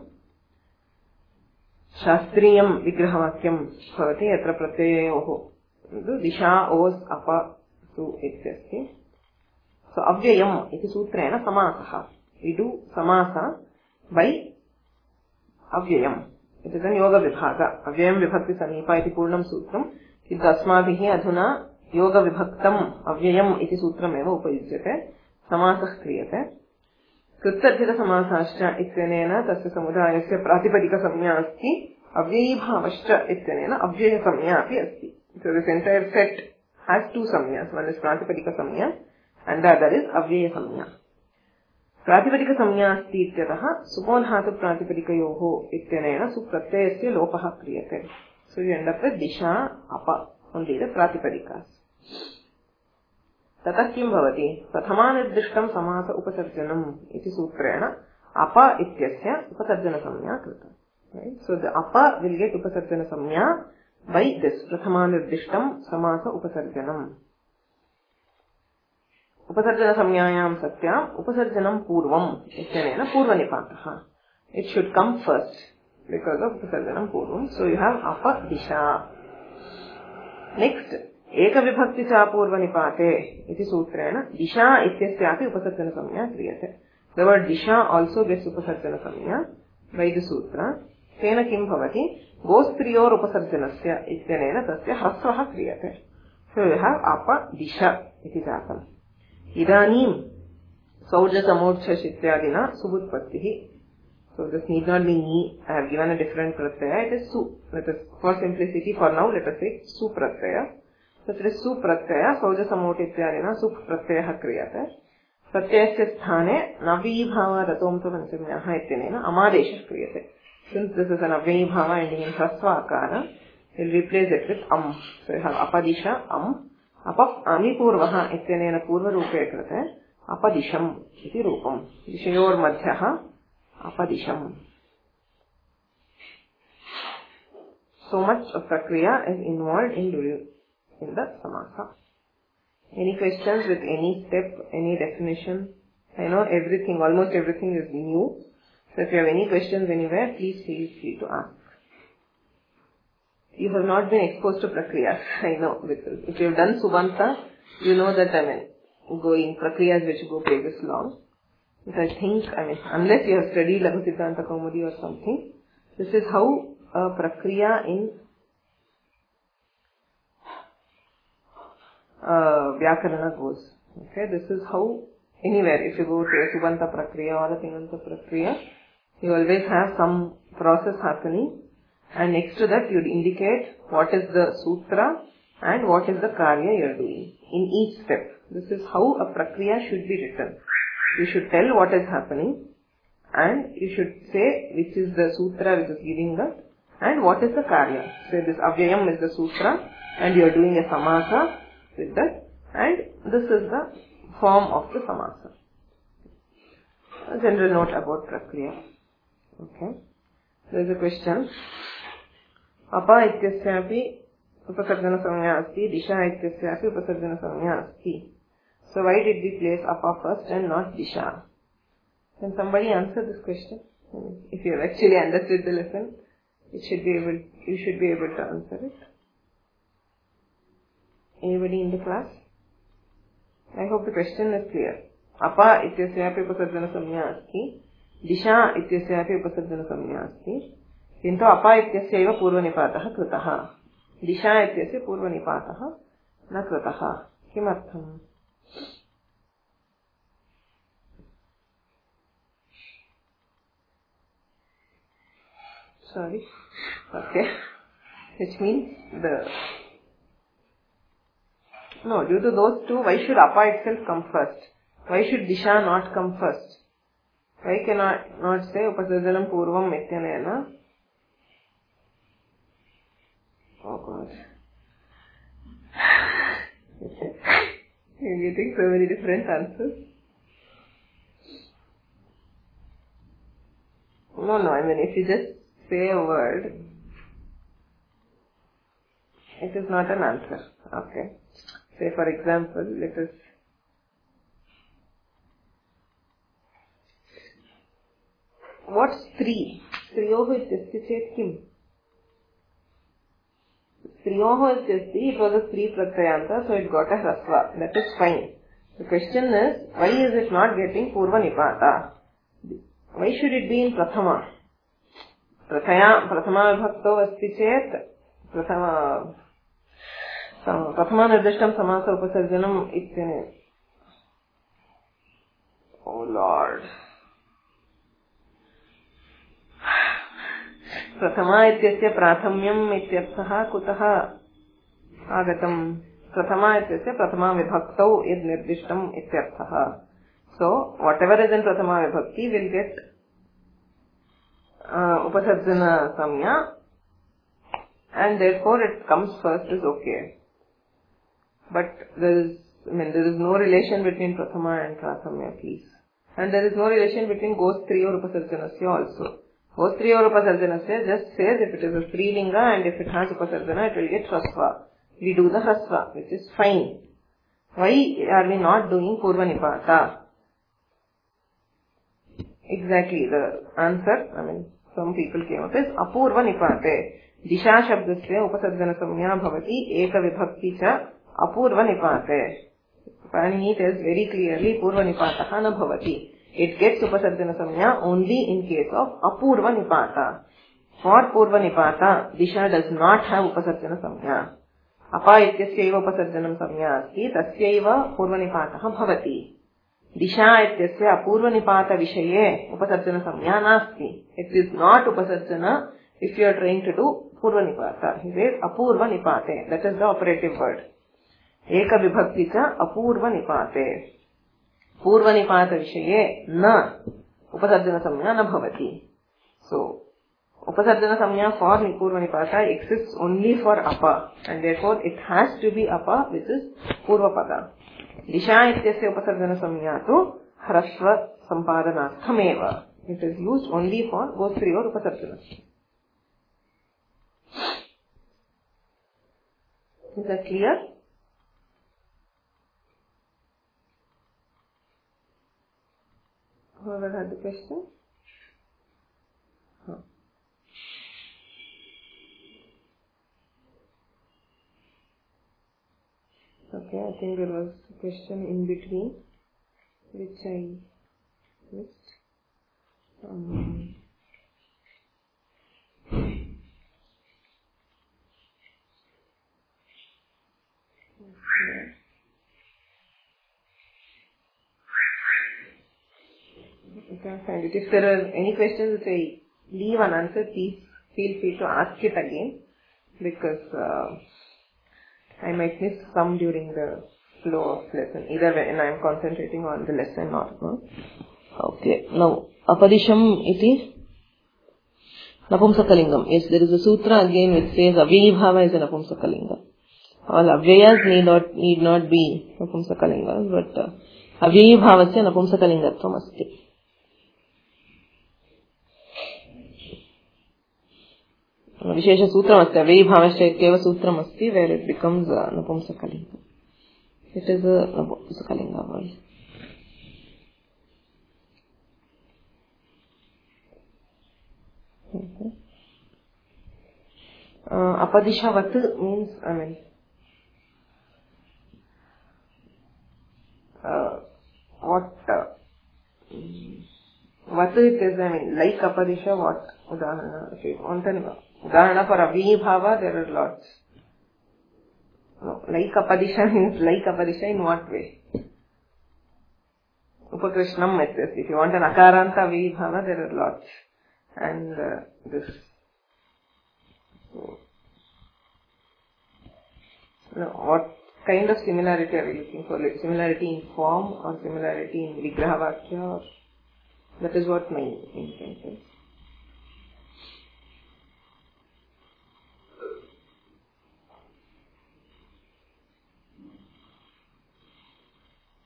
Shastriyam vigrahavakyam bhavati yatra pratyayoho. Disha os apa su ityasti. So avyayam iti sutrena samasaha. We do samasa by avyayam. It is an yoga vibhaga. Avyayam vibhakti sanipa iti purnam sutram. Kidu asmabhihi adhuna yoga vibhaktam avyayam iti sutram eva upayujyate. Samasah kriyate. कृत्यर्थित समासाश्च इत्यनेन तस्य समुदायस्य प्रातिपदिक संज्ञा अस्ति अव्ययीभावश्च इत्यनेन अव्यय संज्ञा अपि अस्ति. So this entire set has two samnyas. One is प्रातिपदिक संज्ञा and the other is अव्यय संज्ञा. प्रातिपदिक संज्ञा अस्ति इत्यतः सुपोधातु प्रातिपदिकयोः इत्यनेन सुप्रत्ययस्य लोपः क्रियते. So you end up with disha apa only the प्रातिपदिकास्. ततः किं भवति? प्रथमानिर्दिष्टं समास उपसर्जनम् इति सूत्रेण apa इत्यस्य उपसर्जनसंज्ञा कृता. Right? So the apa will get उपसर्जनसंज्ञा by this प्रथमानिर्दिष्टं समास उपसर्जनम्. उपसर्जनसंज्ञायां सत्याम् उपसर्जनं पूर्वम् इत्यनेन पूर्वनिपातः. It should come first because of उपसर्जनं पूर्वम्. So you have apa disha. Next, एकविभक्ति च पूर्वनिपाते इति सूत्रेण दिशा इत्यस्यापि उपसर्जनसंज्ञा क्रियते. The word disha also gets उपसर्जनसंज्ञा by the sutra. तेन किं भवति? गोस्त्रियोर उपसर्जनस्य इत्यनेन तस्य ह्रस्वः क्रियते. So you have apa disha इति जातम्. इदानीं सौर्जसमोक्षश इत्यादिना सुबुत्पत्तिः. So this need not be ni. I have given a different pratyaya. It is su. Let us, for simplicity, for now, let us say su pratyaya. तत्र सु प्रत्यय सौजसमोट इत्यादिना सु प्रत्ययः क्रियते. प्रत्ययस्य स्थाने नवीभाव रतोऽन्त पञ्चम्याः इत्यनेन अमादेशः क्रियते. Since this is an अव्ययीभाव ending in ह्रस्व आकार, we'll replace it with am. So you have apadisha am. अपः अमिपूर्वः इत्यनेन पूर्वरूपे कृते अपदिशम् इति रूपम्. दिशयोर्मध्यः अपदिशम्. So much of prakriya is involved in the samasa. Any questions with any step, any definition? I know everything, almost everything is new. So if you have any questions anywhere, please feel free to ask. You have not been exposed to prakriyas, I know. Because if you have done Subanta, you know that, going prakriyas which go pages long. But I think, unless you have studied Laghu Siddhanta Kaumudi or something, this is how a prakriya in Vyakarana goes. Okay, this is how anywhere, if you go to a Subanta Prakriya or a Tinganta Prakriya, you always have some process happening, and next to that you would indicate what is the sutra and what is the karya you are doing in each step. This is how a Prakriya should be written. You should tell what is happening, and you should say which is the sutra which is giving that, and what is the karya. So this avyayam is the sutra, and you are doing a samasa with that, and this is the form of the samasa. A general note about prakriya. Okay. There is a question. Apa ityasyapi upasarjana samya asti, disha ityasyapi upasarjana samya asti. So why did we place apa first and not disha? Can somebody answer this question? If you have actually understood the lesson, you should be able to answer it. Anybody in the class? I hope the question is clear. Apa ityasyapi upasarjana samya asti, disha ityasyapi upasarjana samya asti. किन्तु apa इत्यस्य एव पूर्वनिपातः कृतः, दिशा इत्यस्य पूर्वनिपातः न कृतः. किमर्थम्? Sorry. Okay. Which means due to those two, why should apa itself come first? Why should disha not come first? Why cannot not say upasarjanam purvam ityanena? Oh God. You're getting so many different answers. No, I mean if you just say a word, it is not an answer. Okay. Say for example, let us what स्त्री स्त्रियोः इत्यस्य चेत् किम् स्त्रियोः इत्यस्ति it was a स्त्री pratyayanta so it got a hrasva that is fine. The question is why is it not getting purva nipata? Why should it be in prathama? prathama vibhakto asti chet prathama nirdishtam samasa upasarjanam ityane. Oh Lord. प्रथमा इत्यस्य प्राथम्यम् इत्यर्थः कुतः आगतम् प्रथमा इत्यस्य प्रथमा विभक्तौ यद् निर्दिष्टम् इत्यर्थः. So whatever is in prathama vibhakti will get upasarjana samya and therefore it comes first is okay. But there is no relation between prathama and prathamya, please. And there is no relation between gostri or upasarjanasya also. Gostri or upasarjanasya just says if it is a strilinga and if it has upasarjana it will get hrasva. We do the hrasva, which is fine. Why are we not doing purva nipata? Exactly the answer, some people came up is apurva nipate. Disha shabdasya upasarjana samya bhavati eka vibhakti cha apurva nipate. Panini tells very clearly purva nipataha na bhavati. It gets upasarjana samya only in case of apurva nipata. For purva nipata, disha does not have upasarjana samya. Apa ityasya upasarjanam samya asti tasyaiva purva nipataha bhavati. Disha ityasya apurva nipata vishaye upasarjana samya nasti. It is not upasarjana if you are trying to do purva nipata. He says apurva nipate. That is the operative word. Eka vibhakti cha apurva nipate. Purva nipata vishaye na upasarjana samya na bhavati. So, upasarjana samya for purva nipata exists only for apa and therefore it has to be apa which is purva pada. Disha ityasya upasarjana samya tu hrasva sampadanaarthameva. It is used only for gostri or upasarjana. Is that clear? Whoever had the question? Okay, I think there was a question in between which I missed. You can find it. If there are any questions which I leave unanswered, please feel free to ask it again because I might miss some during the flow of lesson, either when I am concentrating on the lesson or not. Okay, now apadisham iti napumsakalingam. Yes, there is a sutra again which says avyayi bhava is a napumsakalinga. All avyayas need not be napumsakalingas, but avyayi bhavasya napumsakalingatvam asti. विशेष सूत्रमस्ति अव्ययी भावस्य इत्येव सूत्रमस्ति where it becomes napumsakalinga. It is a napumsakalinga word. Apadishavat means what what it is, like apadisha, what udahana. If you want an udahana for avyayi bhava, there are lots. No, like apadisha means like apadisha in what way? Upakrishnam metyas. If you want an akaranta avyayi bhava, there are lots. And this. What kind of similarity are we looking for? Like similarity in form or similarity in vigraha vakya? Or that is what my intent is.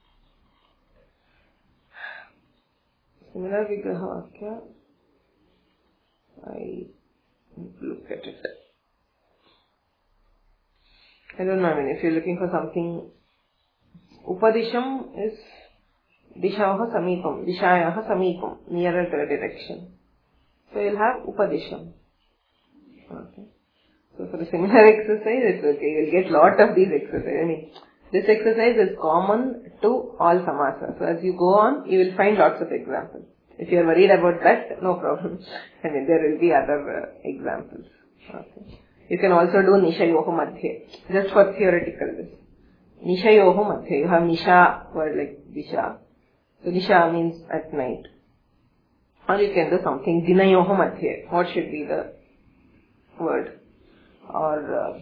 Similar vigraha vakya. I look at it. I don't know, if you're looking for something, Upadisham is Dishayaha Samipam, Dishayaha Samipam, nearer to the direction. So you'll have Upadisham. Okay. So for a similar exercise, it's okay. You'll get lot of these exercises. This exercise is common to all samasas. So as you go on, you will find lots of examples. If you are worried about that, no problem. There will be other examples. Okay. You can also do Nishayoho Madhye, just for theoretical this. Nishayoho Madhye, you have Nisha word like Disha. So Nisha means at night. Or you can do something, Dinayoho Madhye, what should be the word? Or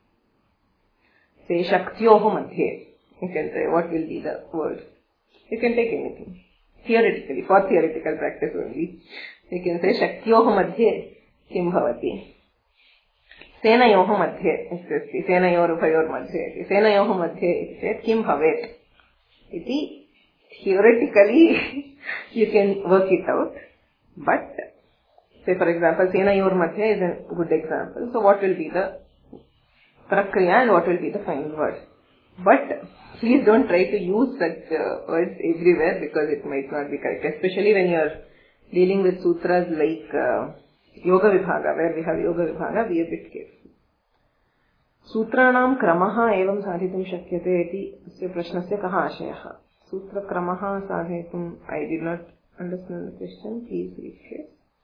say Shaktyoho Madhye, you can say what will be the word. You can take anything. Theoretically, for theoretical practice only. You can say Shaktyoho Madhye Kim Bhavati. Senayoho Madhye इत्यस्ति सेनयोरुभयोर् मध्ये सेनयोः मध्ये इत्येतत् किं भवेत् इति theoretically you can work it out, but say for example senayor मध्ये is a good example. So what will be the prakriya and what will be the final word? But please don't try to use such words everywhere because it might not be correct, especially when you are dealing with sutras like Yoga Vibhaga, where we have Yoga Vibhaga, be a bit careful. Sutranam kramaha evam sadhitum shakyate iti asya prashnasya kaha ashayah. Sutra kramaha sadhitum, I did not understand the question, please rephrase.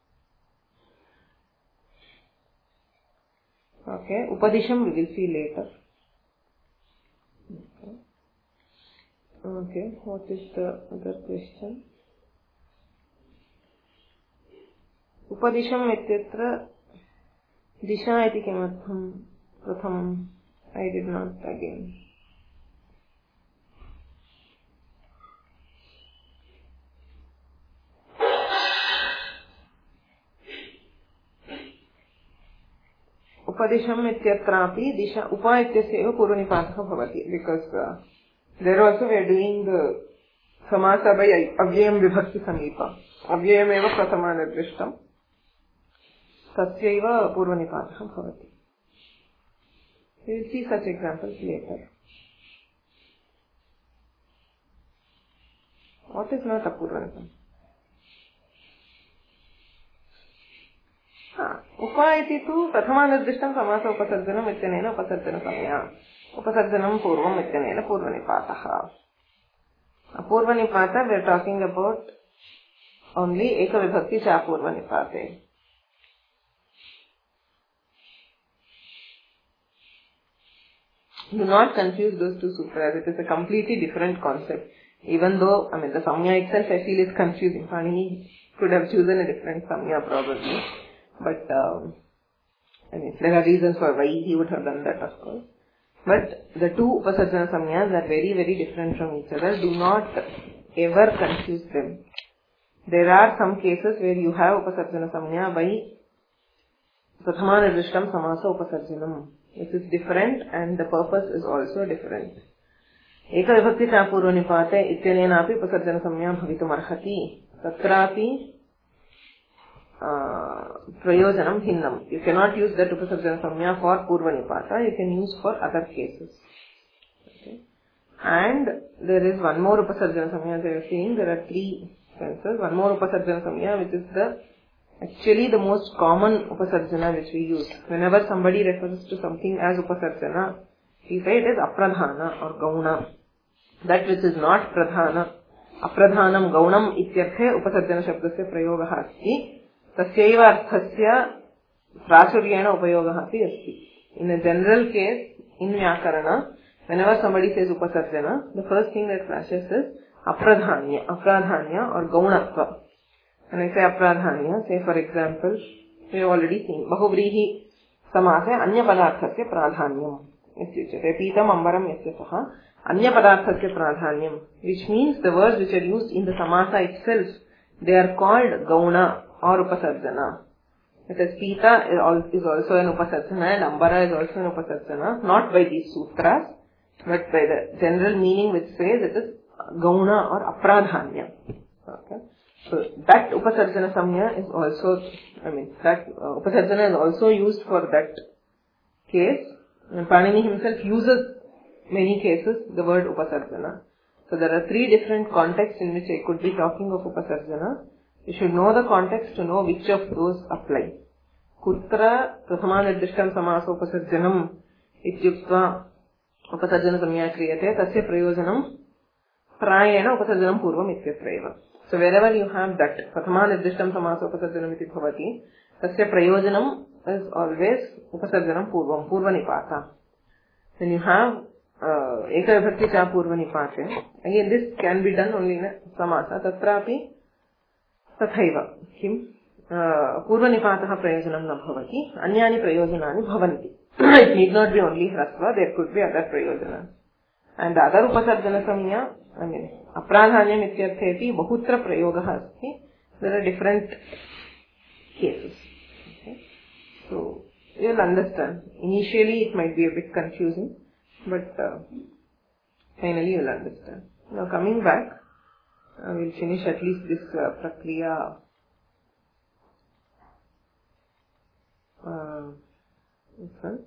Okay, Upadisham we will see later. Okay, what is the other question? Upadisham ityatra disha iti kimartham pratham, I did not again. Upadisham ityatrapi disha upa ityasya eva purvanipathah bhavati, because there also we are doing the samasa by avyayam vibhakti samipa. Avyayam eva prathama nirdishtam. Tasyaiva purvanipathah bhavati. We will see such examples later. What is not apurvanipam? Upa iti tu prathama nirdishtam samasa upasarjanam ityanena upasarjana samya. Upasarjanam purvam ityanena purvanipatah. Purvanipata we are talking about only eka vibhakti cha purvanipate. Do not confuse those two sutras. It is a completely different concept. Even though, the samya itself I feel is confusing. Panini could have chosen a different samya probably. But, there are reasons for why he would have done that, of course. But the two upasarjana samyas are very, very different from each other. Do not ever confuse them. There are some cases where you have upasarjana samya by prathama nirvishtam samasa upasarjanam. This is different and the purpose is also different. Eka vibhakti cha purvanipate ityanena api upasarjana samya bhavitum arhati. Tatrapi prayojanam bhinnam. You cannot use that upasarjana samya for purvanipata. You can use for other cases. Okay. And there is one more upasarjana samya they are saying. There are three senses. One more upasarjana samya which is actually the most common upasarjana which we use. Whenever somebody refers to something as upasarjana, we say it is apradhana or gauna. That which is not pradhana. Apradhanam gaunam ityarthe upasarjana shabdasya prayogaha asti. Tasyaiva arthasya prachuryena upayogaha api asti. In a general case, in Vyakarana, whenever somebody says upasarjana, the first thing that flashes is apradhanya or gaunatva. When I say apradhanya, say for example, we have already seen bahuvrihi samase anya padarthasya pradhanyam. Pitam ambaram yasya saha anya padarthasya pradhanyam, which means the words which are used in the samasa itself, they are called gauna or upasarjana. Because pita is also an upasarjana and ambara is also an upasarjana, not by these sutras, but by the general meaning which says it is gauna or apradhanya. Okay. So that upasarjana samya is also, that upasarjana is also used for that case. And Panini himself uses many cases the word upasarjana. So there are 3 different contexts in which I could be talking of upasarjana. You should know the context to know which of those apply. Kutra prathamanirishtam samaso upasarjanam ityuktva upasarjana samya kriyate tasya prayojanam prayena upasarjanam purvam ityatraiva. So wherever you have that prathamanirishtam samaso upasarjanam iti bhavati, tasya prayojanam is always upasarjanam purvam, purva nipata. When you have eka vibhakti cha purva nipate, again this can be done only in a samasa, tatrapi tathaiva kim purva nipataha prayojanam na bhavati, anyani prayojanani bhavanti. It need not be only hrasva, there could be other prayojanas. And the other upasarjana samya, apradhanyam ityartheti bahutra prayogaha asti. There are different cases. Okay? So you will understand. Initially it might be a bit confusing, but finally you will understand. Now coming back, we will finish at least this prakriya. This one.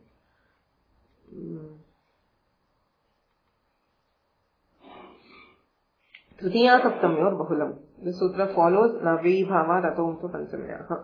Tritiya saptamyor bahulam. This sutra follows Navyi Bhava Ratomto Panchamyaha.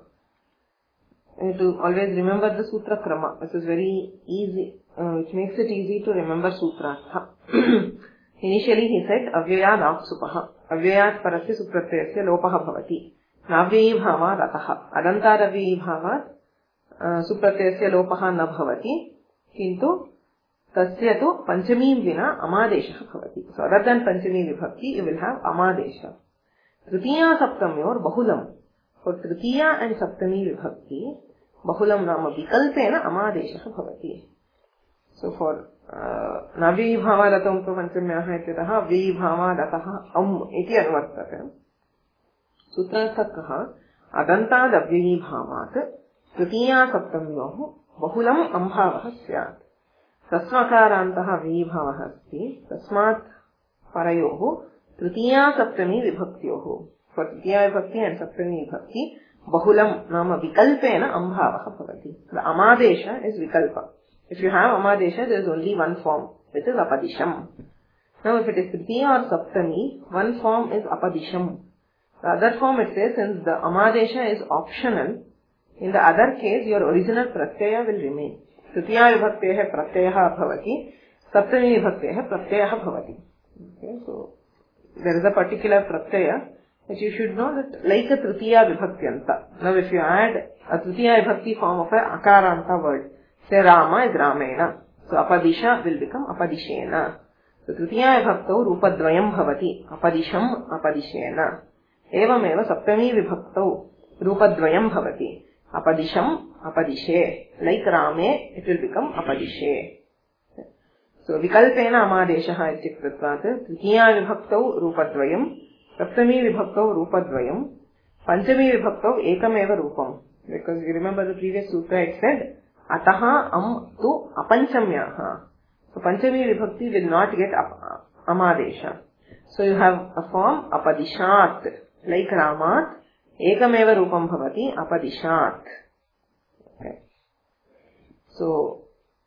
You have to always remember the sutra krama, which is very easy, which makes it easy to remember sutra. Initially he said Avyayad Aksupaha. Avyayad Parasya Supratyasya Lopaha Bhavati. Navyi Bhava Rataha. Adanta Navyi Bhava Supratyasya Lopaha na Bhavati. Kintu Tasya tu Panchami Vina Amadesha Bhavati. So other than Panchami Vibhakti, you will have Amadesha. Tritiya Saptamyor Bahulam. For Tritiya and Saptami Vibhakti, Bahulam Nama Vikalpena Amadesha Bhavati. So for Navyi Bhava Ratam to Panchamyaha ityataha Vi Bhava Rataha iti anvartate. Sutrarthakaha Adanta Davyi Bhavat Tritiya Saptamyoh Bahulam Ambhavaha Syat. Tasmakarantaha vibhavaha asti tasmat parayoh tritiya saptami vibhaktyoh. For tritiya vibhakti and saptami vibhakti bahulam nama vikalpena ambhavaha bhavati. The amadesha is vikalpa. If you have amadesha, there is only one form, which is apadisham. Now if it is tritiya or saptami, one form is apadisham. The other form it says, since the amadesha is optional, in the other case your original pratyaya will remain. Tritiya vibhakteha pratyaha bhavati, saptami vibhakteha pratyaha bhavati. Okay, so there is a particular pratyaya which you should know that like a tritiya vibhaktiyanta. Now if you add a tritiya vibhakti form of a akaranta word, say Rama is Ramena, so apadisha will become apadishena. So tritiya vibhaktau rupadvayam bhavati, apadisham apadishena. Evameva saptami vibhaktau rupadvayam bhavati, apadisham apadishe. Like Rame, it will become apadishe. So vikalpena amadeshaha ityuktvat tritiya vibhaktau rupadvayam, saptami vibhaktau rupadvayam, panchami vibhaktau ekameva rupam. Because you remember the previous sutra, it said ataha am tu apanchamyaha. So panchami vibhakti will not get amadesha. So you have a form apadishat, like Ramat, ekameva rupam bhavati apadishat. Okay. So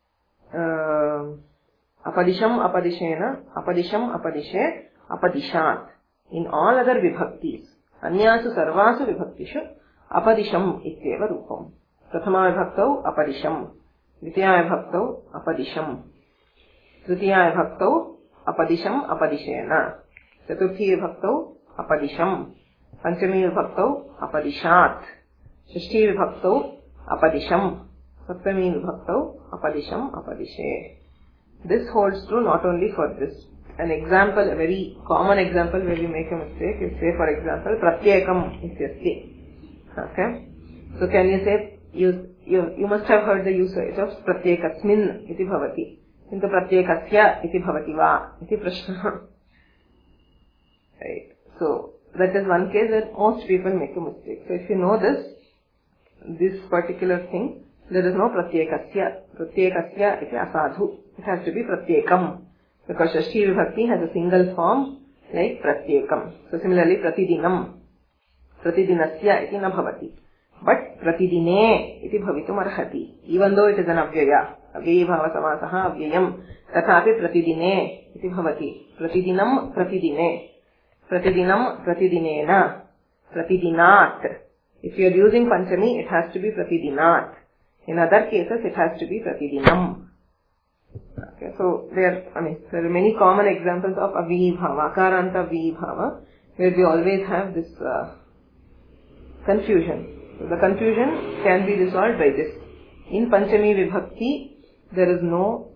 apadisham apadishena, apadisham apadishe, apadishat. In all other vibhaktis, anyasu sarvasu vibhaktishu apadisham ityeva rupam. Prathama vibhaktau apadisham, dvitiya vibhaktau apadisham, tritiya vibhaktau apadisham apadishena, chaturthi vibhaktau apadisham, panchami vibhaktau apadishat, shashti vibhaktau apadisham, saptami vibhaktau apadisham apadishe. This holds true not only for this. An example, a very common example where you make a mistake is, say for example, pratyekam ityasti. Okay? So can you say, you must have heard the usage of pratyekasmin iti bhavati. Into pratyekasya iti bhavati va iti prashna. Right? So that is one case where most people make a mistake. So if you know this particular thing, there is no pratyekasya. Pratyekasya iti asadhu. It has to be pratyekam. Because Shashti Vibhakti has a single form like pratyekam. So similarly, pratidinam. प्रतिदिनस्य इति न भवति, but प्रतिदिने इति भवितुम् अर्हति. Even though it is an अव्यय, अव्ययीभावसमासः अव्ययम्, तथापि प्रतिदिने इति भवति. प्रतिदिनं प्रतिदिने, प्रतिदिनं प्रतिदिनेन, प्रतिदिनात्. If you are using Panchami, it has to be pratidinat. In other cases, it has to be pratidinam. Okay, so there are many common examples of aviyibhava, akaranta aviyibhava, where we always have this confusion. So the confusion can be resolved by this. In Panchami Vibhakti, there is no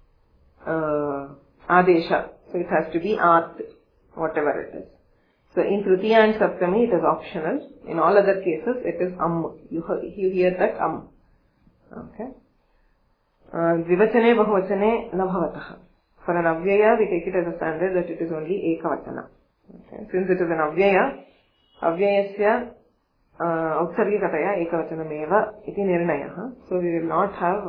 adesha, so it has to be at, whatever it is. So in Tritiya and Saptami, it is optional. In all other cases, it is You hear that Okay. Dvivachane bahuvachane na bhavatah. For an avyaya, we take it as a standard that it is only ekavachana. Okay. Since it is an avyaya, avyayasya utsargikataya ekavachanameva iti nirnayah. So we will not have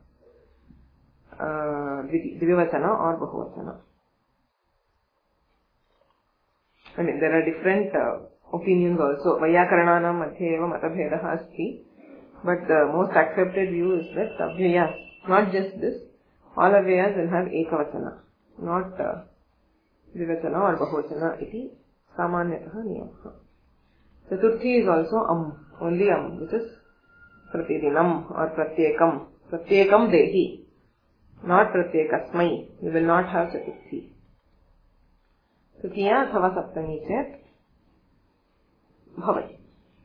dvivachana or bahuvachana. There are different opinions also. Vayakarananam madhye eva matabhedah asti. But the most accepted view is that avyayas, not just this, all avyayas will have ekavachana, not dvivachana or bahuvachana iti samanyatah niyamah. Chaturthi is also only which is pratidinam or pratyekam. Pratyekam dehi, not pratyekasmai. You will not have chaturthi. Tritiya अथवा सप्तमी चेत् भवति.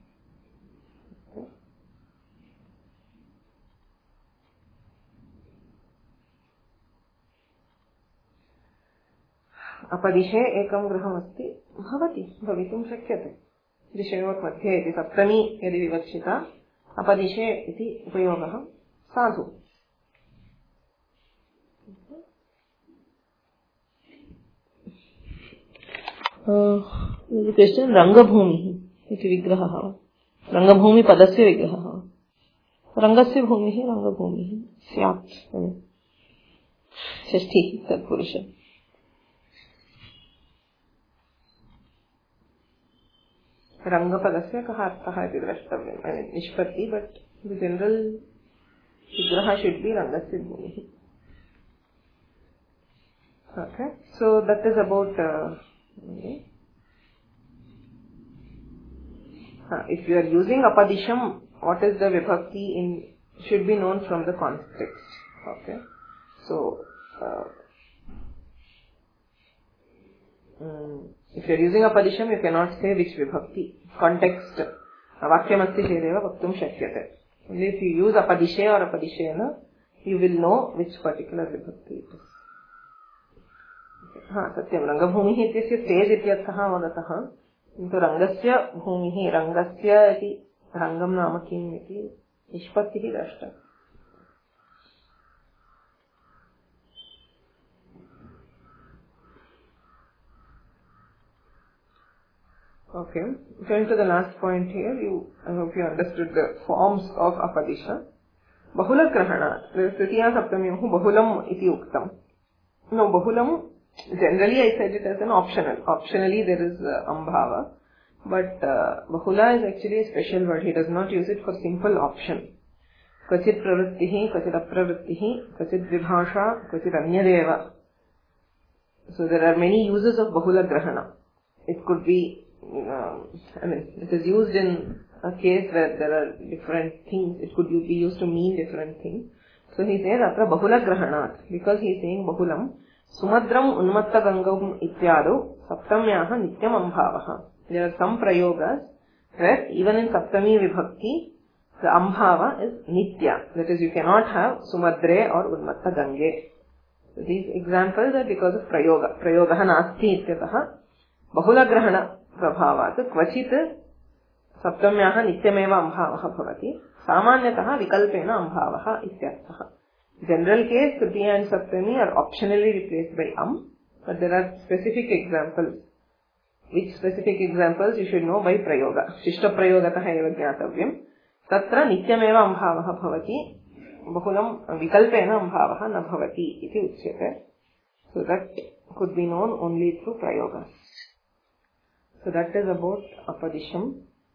अपदिशे एकं गृहमस्ति भवति, भवितुं शक्यते. दिशयोर्मध्ये इति सप्तमी यदि विवक्षिता, अपदिशे इति उपयोगः साधु. क्वेश्चन रंगभूमि इति विग्रहः वा रंगभूमि पदस्य विग्रहः वा रंगस्य भूमिः रंगभूमिः स्यात् षष्ठी तत्पुरुष रंगपदस्य कः अर्थः इति द्रष्टव्यम् निष्पत्ति बट द जनरल विग्रह शुड बी रंगस्य भूमिः. Okay, so that is about if you are using apadisham, what is the vibhakti in should be known from the context. Okay, so if you are using apadisham, you cannot say which vibhakti. Context vakyamasti chedeva vaktum shakyate. Only if you use apadishe or apadishena, you will know which particular vibhakti it is. सत्यं रंगभूमिः इत्यस्य stage इत्यर्थः अवगतः, किन्तु रंगस्य भूमिः रंगस्य इति रंगं नाम किम् इति निष्पत्तिः दृष्टा. Okay, going to the last point here, I hope you understood the forms of apadisha. Bahula grahanat, tritiya saptamyoh bahulam iti uktam. No, bahulam, generally I said it as an optional. Optionally there is ambhava, but bahula is actually a special word. He does not use it for simple option. Kvachit pravrittihi, kvachit apravrittihi, kvachit vibhasha, kvachit anyadeva. So there are many uses of bahula grahana. It could be, it is used in a case where there are different things. It could be used to mean different things. So he says atra bahula grahanat, because he is saying bahulam. Sumadram unmatta gangam ityado saptamyaha nityam ambhavaha. There are some prayogas where even in saptami vibhakti the ambhava is nitya. That is, you cannot have sumadre or unmatta gange. So these examples are because of prayoga. Prayogaha nasti ityataha bahula grahana prabhavat kvachit saptamyaha nityameva ambhavaha bhavati. Samanyataha vikalpena ambhavaha ityarthaha. General case, Tritiya and Saptami are optionally replaced by but there are specific examples. Which specific examples you should know by prayoga. Shishta prayogataha eva jnatavyam. Tatra nityameva ambhavaha bhavati. Bahulam vikalpena ambhavaha na bhavati iti uchyate. So that could be known only through prayogas. So that is about apadisham.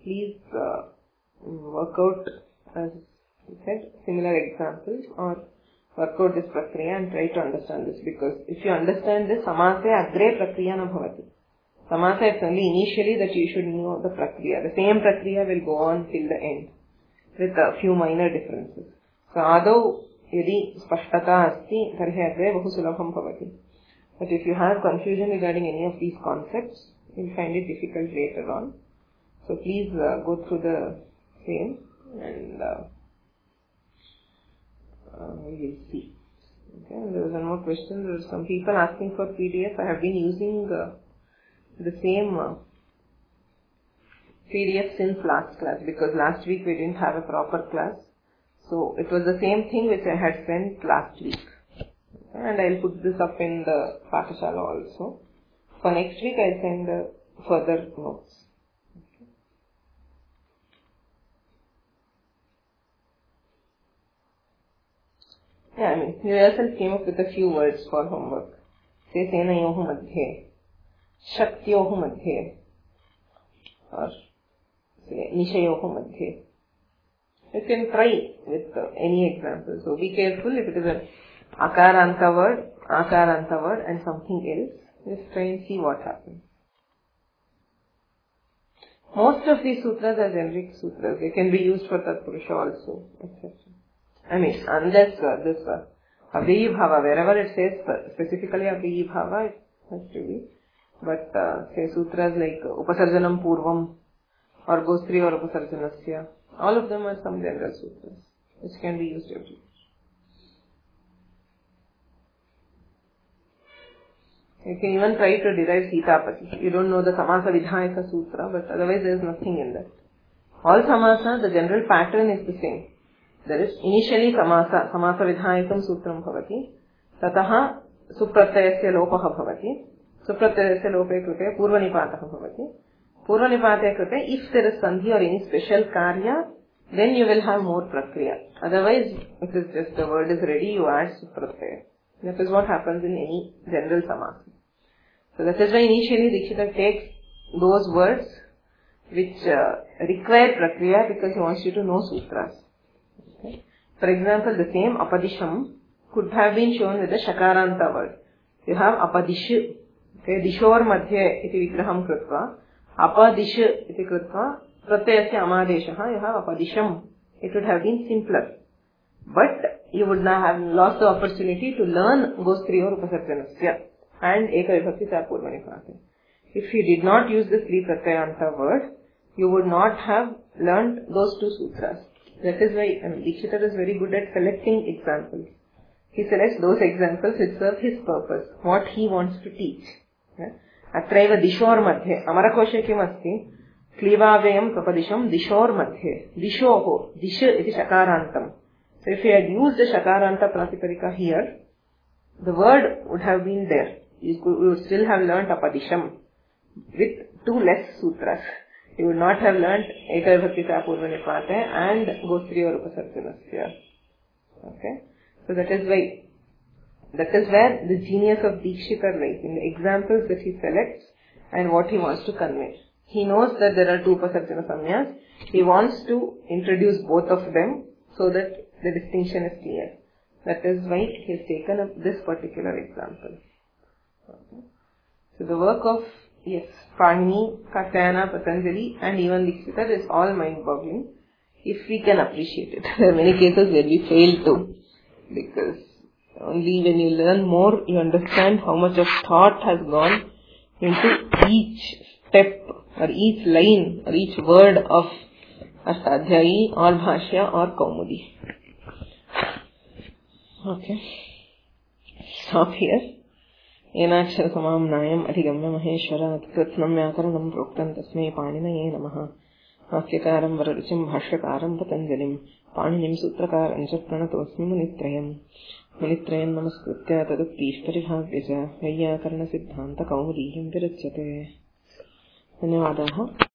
please work out, as I said, similar examples or work out this prakriya and try to understand this, because if you understand this, samase agre prakriya na bhavati. Samasa, it's only initially that you should know the prakriya. The same prakriya will go on till the end with a few minor differences. So, adau yadi spashtata asti tarhi agre bahu sulabham bhavati. But if you have confusion regarding any of these concepts, you will find it difficult later on. So please go through the same and we will see. Okay, and there was one more question. There were some people asking for PDF. I have been using the same PDF since last class, because last week we didn't have a proper class. So it was the same thing which I had sent last week. And I'll put this up in the Pathashala also. For next week I'll send further notes. Yeah, I mean, you yourself came up with a few words for homework. Say senayohu madhye, shaktyohu madhye, or say nishayohu madhye. You can try with any example. So be careful if it is an akaranta word and something else. Just try and see what happens. Most of these sutras are generic sutras. They can be used for Tatpurusha also, etc. I mean, unless this Abhiyi Bhava, wherever it says specifically Abhiyi Bhava, it has to be. But say sutras like Upasarjanam Purvam or Gostri or Upasarjanasya, all of them are some general sutras which can be used everywhere. You can even try to derive Sitapati. You don't know the Samasa Vidhayaka Sutra, but otherwise there is nothing in that. All Samasa, the general pattern is the same. There is initially Samasa Vidhayakam Sutram Bhavati, Tataha Supratyayasya Lopaha Bhavati, Supratyayasya Lope Krute Purvanipataha Bhavati. Purvanipataya Krute, if there is Sandhi or any special Karya, then you will have more Prakriya. Otherwise, it is just the word is ready, you add Supratyaya. That is what happens in any general Samasa. So that is why initially Dikshita takes those words which require Prakriya, because he wants you to know sutras. Okay. For example, the same Apadisham could have been shown with the Shakaranta word. You have Apadish, okay, Dishor Madhye iti vigraham krutva, Apadish iti krutva, Pratyayasya Amadeshaha, you have Apadisham. It would have been simpler. But you would not have lost the opportunity to learn Gostri or Upasarjanasya and Eka Vibhakti Purvanipataya. If you did not use the Sri Pratyayanta word, you would not have learned those two sutras. That is why Dikshita is very good at selecting examples. He selects those examples which serve his purpose, what he wants to teach. Atraiva Dishor Madhye, Amarakoshe kim asti, Klivavayam Prapadisham Dishor Madhye, Dishoho, Dish iti Shakarantam. So if he had used the Shakaranta Pratiparika here, the word would have been there. You would still have learnt Apadisham with two less sutras. You would not have learnt Eka Vibhakti Purvanipataya and Gostri or Upasarjanasya. Okay? So that is where the genius of Dikshita lies, in the examples that he selects and what he wants to convey. He knows that there are two Upasarjana Samyas. He wants to introduce both of them so that the distinction is clear. That is why he has taken up this particular example. Okay. So the work of Panini, Katyayana, Patanjali and even Dikshita is all mind-boggling if we can appreciate it. There are many cases where we fail to, because only when you learn more you understand how much of thought has gone into each step or each line or each word of Astadhyayi or Bhashya or Kaumudi. Okay. Stop here. Enakshara samam nayam adhigamya maheshwara kritnam vyakaranam proktam tasmai paninaye namaha. Vakyakaram vararuchim bhashyakaram patanjalim paninim sutrakaram cha pranatosmi munitrayam. Munitrayam namaskritya taduktiishtaribhavyaja vayyakarana siddhanta kaumudiyam virachyate. Dhanyavadaha.